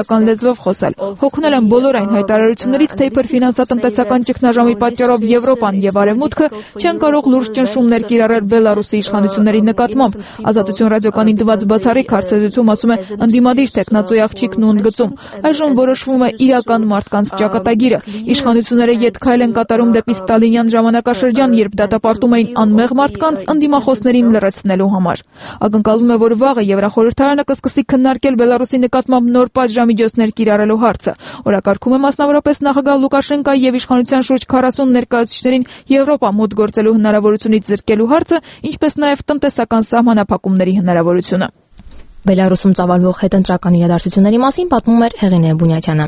իրական լեզվով խոսել։ Հոգնել են բոլոր այն հայտարարություններից, թե իբր ֆինանսատնտեսական ճգնաժամի պատճառով Եվրոպան եւ Արևմուտքը չեն կարող լուրջ ճնշումներ կիրառել Բելարուսի իշխանությունների նկատմամբ։ Ազատություն ռադիոկայանին տված բացառիկ հարցազրույցում ասում է ընդդիմադիր տեխնացուի աղջիկն ու ընդգծում. այժմ որոշվում է իրական մարդկանց ճակատագիրը։ Իշխանությունները ետքայլ են կատարում դեպի ստալինյան ժամանակաշրջան, երբ դատապարտում էին անմեղ մարդկանց ընդդիմախոսներին լրացնելու համար։ Ակնկալվում է, որ վաղը Եվրախորհրդարանը կսկսի քննարկել Բելարուսի նկատմամբ նոր պատժամիջոցներ կիրառելու հարցը։ Օրակարգում է մասնավորապես նախագահ Լուկաշենկայի եւ իշխանության շուրջ 40 ներկայացուցիչներին Եվրոպա մոտ գործելու հնարավորությունից զրկելու հարցը, ինչպես նաեւ տնտեսական սահմանափակումների հնարավորությունը։ Բելարուսում ծավալվող հետընտրական իրադարձությունների մասին պատմում էր Հեղինե Բունյաթյանը։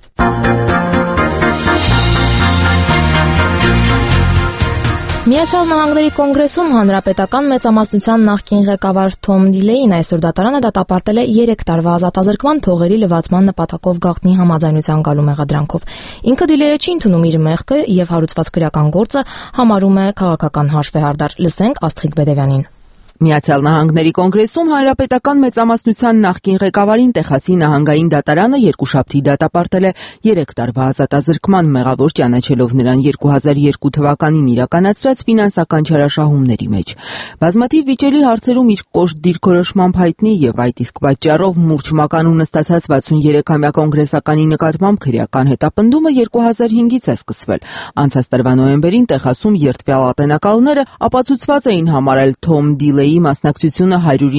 Միացյալ Նահանգների կոնգրեսում հանրապետական մեծամասնության նախկին ղեկավար Թոմ Դիլեին այսօր դատարանը դատապարտել է 3 տարվա ազատազրկման փողերի լվացման նպատակով գաղտնի համաձայնության գալու մեղադրանքով։ Ինքը Դիլեյը չի ընդունում իր մեղքը եւ հարուցված քրեական գործը համարում է քաղաքական հաշվեհարդար։ Լսենք Աստղիկ Բեդևյանին։ Միացյալ Նահանգների կոնգրեսում հանրապետական մեծամասնության նախկին ղեկավարին Տեխասի նահանգային դատարանը երկուշաբթի դատապարտել է 3 տարվա ազատազրկման մեղավոր ճանաչելով նրան 2002 թվականին իրականացրած ֆինանսական չարաշահումների մեջ։ Բազմաթիվ վիճելի հարցերում իր կոշտ դիրքորոշմամբ հայտնի եւ այդ իսկ պատճառով մուրջ մականուն ստացած 63-ամյա կոնգրեսականի նկատմամբ քրեական հետապնդումը 2005-ից է սկսվել։ Անցած տարվա նոյեմբերին Տեխասում երդվյալ ատենակալները ապացուցված էին համարել Թոմ Դիլեյի մասնակցությունը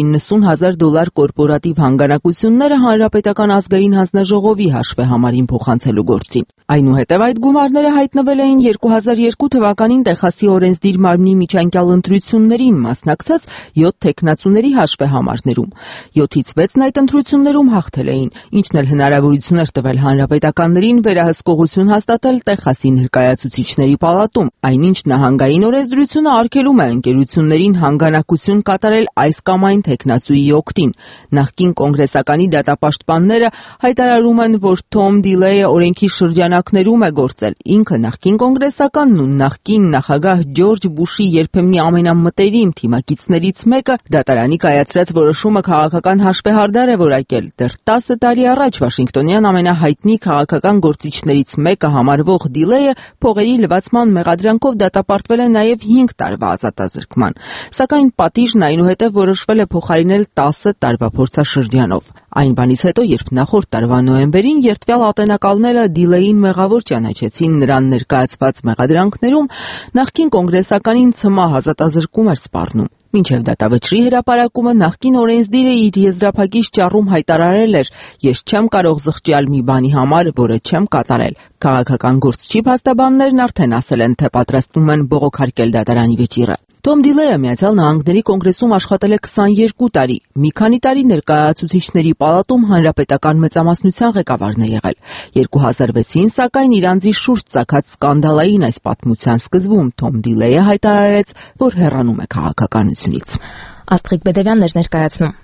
$190,000 կորպորատիվ հանգանակությունները հանրապետական ազգային հանձնաժողովի հաշվեհամարին փոխանցելու գործին։ Այնուհետև այդ գումարները հայտնվել էին 2002 թվականին Տեխասի օրենսդիր մարմնի միջանկյալ ընտրություններին մասնակցած 7 թեկնածուների հաշվեհամարներում։ 7-ից 6-ն այդ ընտրություններում հաղթել էին, ինչն էլ հնարավորություն էր տվել հանրապետականներին վերահսկողություն հաստատել Տեխասի ներկայացուցիչների պալատում, այնինչ նահանգային օրենսդրությունը արգելում է ընկերություններին հանգանակություն կատարել այս կամ այն թեկնածուի օգտին։ Նախկին կոնգրեսականի դատապաշտպանները հայտարարում են, որ Թոմ Դիլեյը օրենքի շրջանակներում է գործել։ Ինքը նախկին կոնգրեսականն ու նախկին նախագահ Ջորջ Բուշի երբեմնի ամենամտերիմ թիմակիցներից մեկը դատարանի կայացրած որոշումը քաղաքական հաշվեհարդար է որակել։ Դեռ 10 տարի առաջ Վաշինգտոնյան ամենահայտնի քաղաքական գործիչներից մեկը համարվող Դիլեյը փողերի լվացման մեղադրանքով դատապարտվել է նաև 5 տարվա ազատազրկման։ Սակայն պատիժն այնուհետև որոշվել է փոխարինել 10 տարվա փորձաշրջանով։ Այն բանից հետո, երբ նախորդ տարվա նոյեմբերին երդվյալ ատենակալները Դիլեյին մեղավոր ճանաչեցին նրան ներկայացված մեղադրանքներում, նախկին կոնգրեսականին ցմահ ազատազրկում էր սպառնում։ Մինչև դատավճռի հրապարակումը նախկին օրենսդիրը իր եզրափակիչ ճառում հայտարարել էր. «Ես չեմ կարող զղջալ մի բանի համար, որը չեմ կատարել»։ Քաղաքական գործչի փաստաբաններն արդեն ասել են, թե պատրաստվում են բողոքարկել դատարանի վճիռը։ Թոմ Դիլեյը Միացյալ Նահանգների կոնգրեսում աշխատել է 22 տարի։ Մի քանի տարի ներկայացուցիչների պալատում հանրապետական մեծամասնության ղեկավարն է եղել։ 2006-ին, սակայն իր անձի շուրջ ծագած սկանդալային այս պատմության սկզբում Թոմ Դիլեյը հայտարարեց, որ հեռանում է քաղաքականությունից։ Աստղիկ Բեդևյանն էր ներկայացնում։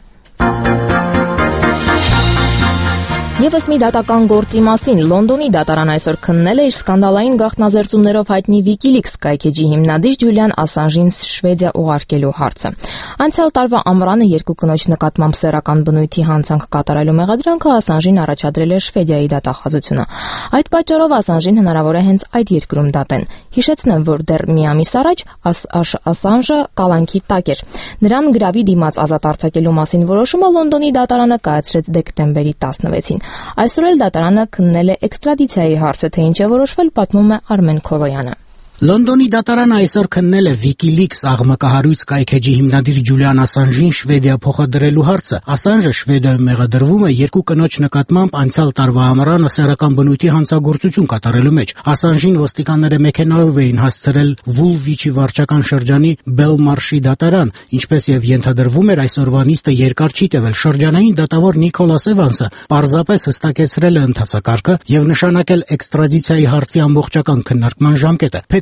Եվս մի դատական գործի մասին Լոնդոնի դատարան այսօր քննել է իր սկանդալային գաղտնազերծումներով հայտնի WikiLeaks կայքեջի հիմնադիր Ջուլիան Ասանժին Շվեդիա ուղարկելու հարցը։ Անցյալ տարվա ամռանը երկու կնոջ նկատմամբ սեռական բնույթի հանցանք կատարելու մեղադրանքը Ասանժին առաջադրել է Շվեդիայի դատախազությունը։ Այդ պատճառով Ասանժին հնարավոր է հենց այդ երկրում դատեն։ Հիշեցնեմ, որ դեռ մի ամիս առաջ Ասանժը կալանքի տակ էր։ Նրան գրավի դիմաց ազատ արձակելու մասին որոշումը Լոնդոնի դատարանը կայացրեց դեկտեմբերի 16-ին։ Այսօր էլ դատարանը քննել է էքստրադիցիայի հարցը, թե ինչ է որոշվել, պատմում է Արմեն Քոլոյանը։ Լոնդոնի դատարանը այսօր քննել է WikiLeaks աղմկահարույց կայքեջի հիմնադիր Ջուլիան Ասանժին Շվեդիա փոխադրելու հարցը։ Ասանժը Շվեդիայում մեղադրվում է երկու կնոջ նկատմամբ անցյալ տարվա ամռանը սեռական բնույթի հանցագործություն կատարելու մեջ։ Ասանժին ոստիկանները մեքենայով էին հասցրել Վուլվիչի վարչական շրջանի Բելմարշի դատարան, ինչպես եւ ենթադրվում էր, այսօրվա նիստը երկար չի տևել։ Շրջանային դատավոր Նիկոլաս Էվանսը պարզապես հստակեցրել է ընթացակարգը եւ նշանակել էքստրադիցիայի հարցի ամբողջական քննարկման ժամկետը։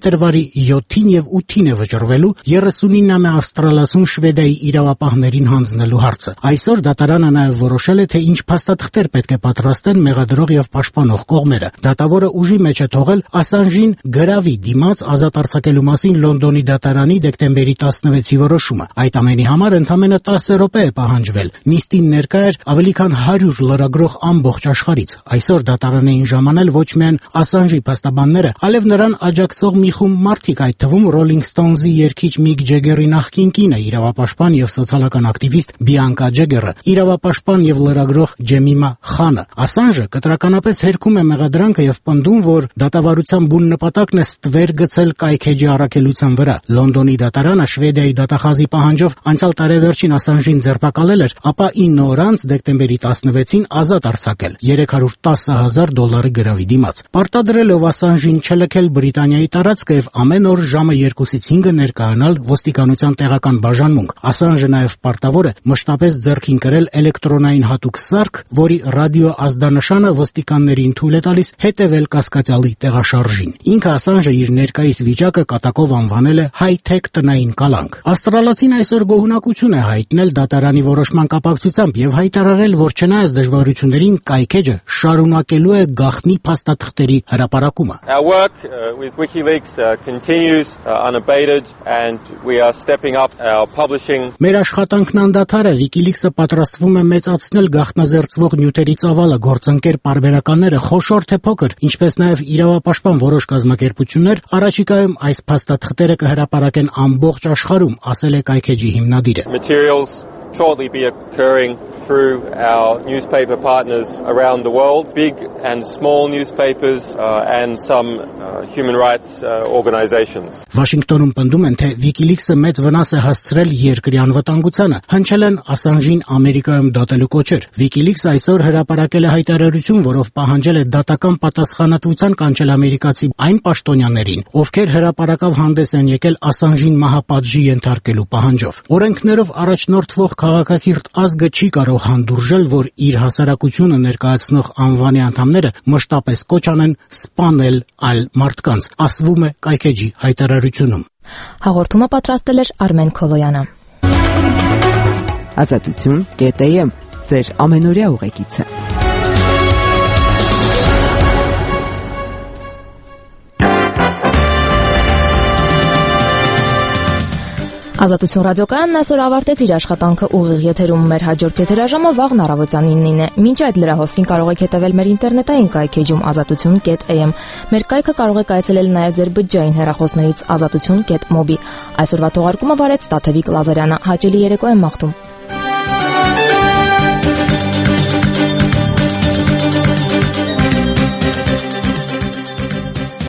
փետրվարի 7-ին եւ 8-ին է վճռվելու 39-ամյա ավստրալացուն Շվեդիայի իրավապահներին հանձնելու հարցը։ Այսօր դատարանը նաեւ որոշել է, թե ինչ փաստաթղթեր պետք է պատրաստեն մեղադրող եւ պաշտպանող կողմերը։ Դատավորը ուժի մեջ է թողել Ասանժին գրավի դիմաց ազատ արձակելու մասին Լոնդոնի դատարանի դեկտեմբերի 16-ի որոշումը։ Այդ ամենի համար ընդամենը 10 րոպե է պահանջվել։ Նիստին ներկա էր ավելի քան 100 լրագրող ամբողջ աշխարհից։ Այսօր դատարան էին ժամանել ոչ միայն Ասանժի փաստաբանները, այլև նրան աջակցող մի խումբ մարդիկ, այդ թվում Rolling Stones-ի երգիչ Միք Ջեգերի նախկին կինը, իրավապաշտպան եւ սոցիալական ակտիվիստ Բիանկա Ջեգերը, իրավապաշտպան եւ լրագրող Ջեմիմա Խանը։ Ասանժը կտրականապես հերքում է մեղադրանքը եւ պնդում, որ դատավարության բուն նպատակն է ստվեր գցել կայքեջի առաքելության վրա։ Լոնդոնի դատարանը Շվեդիայի դատախազի պահանջով անցյալ տարեվերջին Ասանժին ձերբակալել էր, ապա 9 օր անց դեկտեմբերի 16-ին ազատ արձակել $310,000 գրավի դիմաց, պարտադրելով Ասանժին չլքել Բրիտանիայի տարածքը եւ ամեն օր ժամը 2-ից 5 ներկայանալ ոստիկանության տեղական բաժանմունք։ Ասանժը նաեւ պարտավոր է մշտապես ձեռքին կրել էլեկտրոնային հատուկ սարք, որի ռադիո ազդանշանը ոստիկաններին թույլ է տալիս հետևել կասկածյալի տեղաշարժին։ Ինքը Ասանժը իր ներկայիս վիճակը կատակով անվանել է high-tech տնային կալանք։ Ավստրալացին այսօր գոհունակություն է հայտնել դատարանի որոշման կապակցությամբ եւ հայտարարել, որ չնայած դժվարություններին կայքեջը շարունակելու է գաղտնի փաստաթղթերի հրապարակումը։ Our work with WikiLeaks continues unabated and we are stepping up our publishing. Մեր աշխատանքն անդադար է, WikiLeaks-ը պատրաստվում է մեծացնել գաղտնազերծվող նյութերի ծավալը, գործընկեր պարբերականները, խոշոր թե փոքր, ինչպես նաեւ իրավապաշտպան որոշ կազմակերպություններ առաջիկայում այս փաստաթղթերը կհրապարակեն ամբողջ աշխարհում, ասել է կայքեջի հիմնադիրը։ Materials shortly be occurring through our newspaper partners around the world, big and small newspapers and some human rights organizations. Վաշինգտոնում պնդում են, թե WikiLeaks-ը մեծ վնաս է հասցրել երկրի անվտանգությանը, հնչել են Ասանժին Ամերիկայում դատելու կոչեր։ WikiLeaks-ը այսօր հրապարակել է հայտարարություն, որով պահանջել է դատական պատասխանատվության կանչել ամերիկացի այն պաշտոնյաներին, ովքեր հրապարակավ հանդես են եկել Ասանժին մահապատժի ենթարկելու պահանջով։ Օրենքներով առաջնորդվող քաղաքակիրթ ազգը չի կարող հանդուրժել, որ իր հասարակությունը ներկայացնող անվանի անդամները մշտապես կոչ անեն սպանել այլ մարդկանց, ասվում է կայքեջի հայտարարությունում։ Հաղորդումը պատրաստել էր Արմեն Քոլոյանը։ Ազատություն.am ձեր ամենօրյա ուղեկիցը։ Ազատություն ռադիոկայանն այսօր ավարտեց իր աշխատանքը ուղիղ եթերում։ Մեր հաջորդ եթերաժամը վաղն առավոտյան 9-ին է։ Մինչ այդ լրահոսին կարող եք հետևել մեր ինտերնետային կայքեջում azatutun.am։ Մեր կայքը կարող եք այցելել նաև ձեր բջջային հեռախոսներից azatutun.mobi։ Այսօրվա թողարկումը վարեց Տաթևիկ Լազարյանը։ Հաճելի երեկո եմ մաղթում։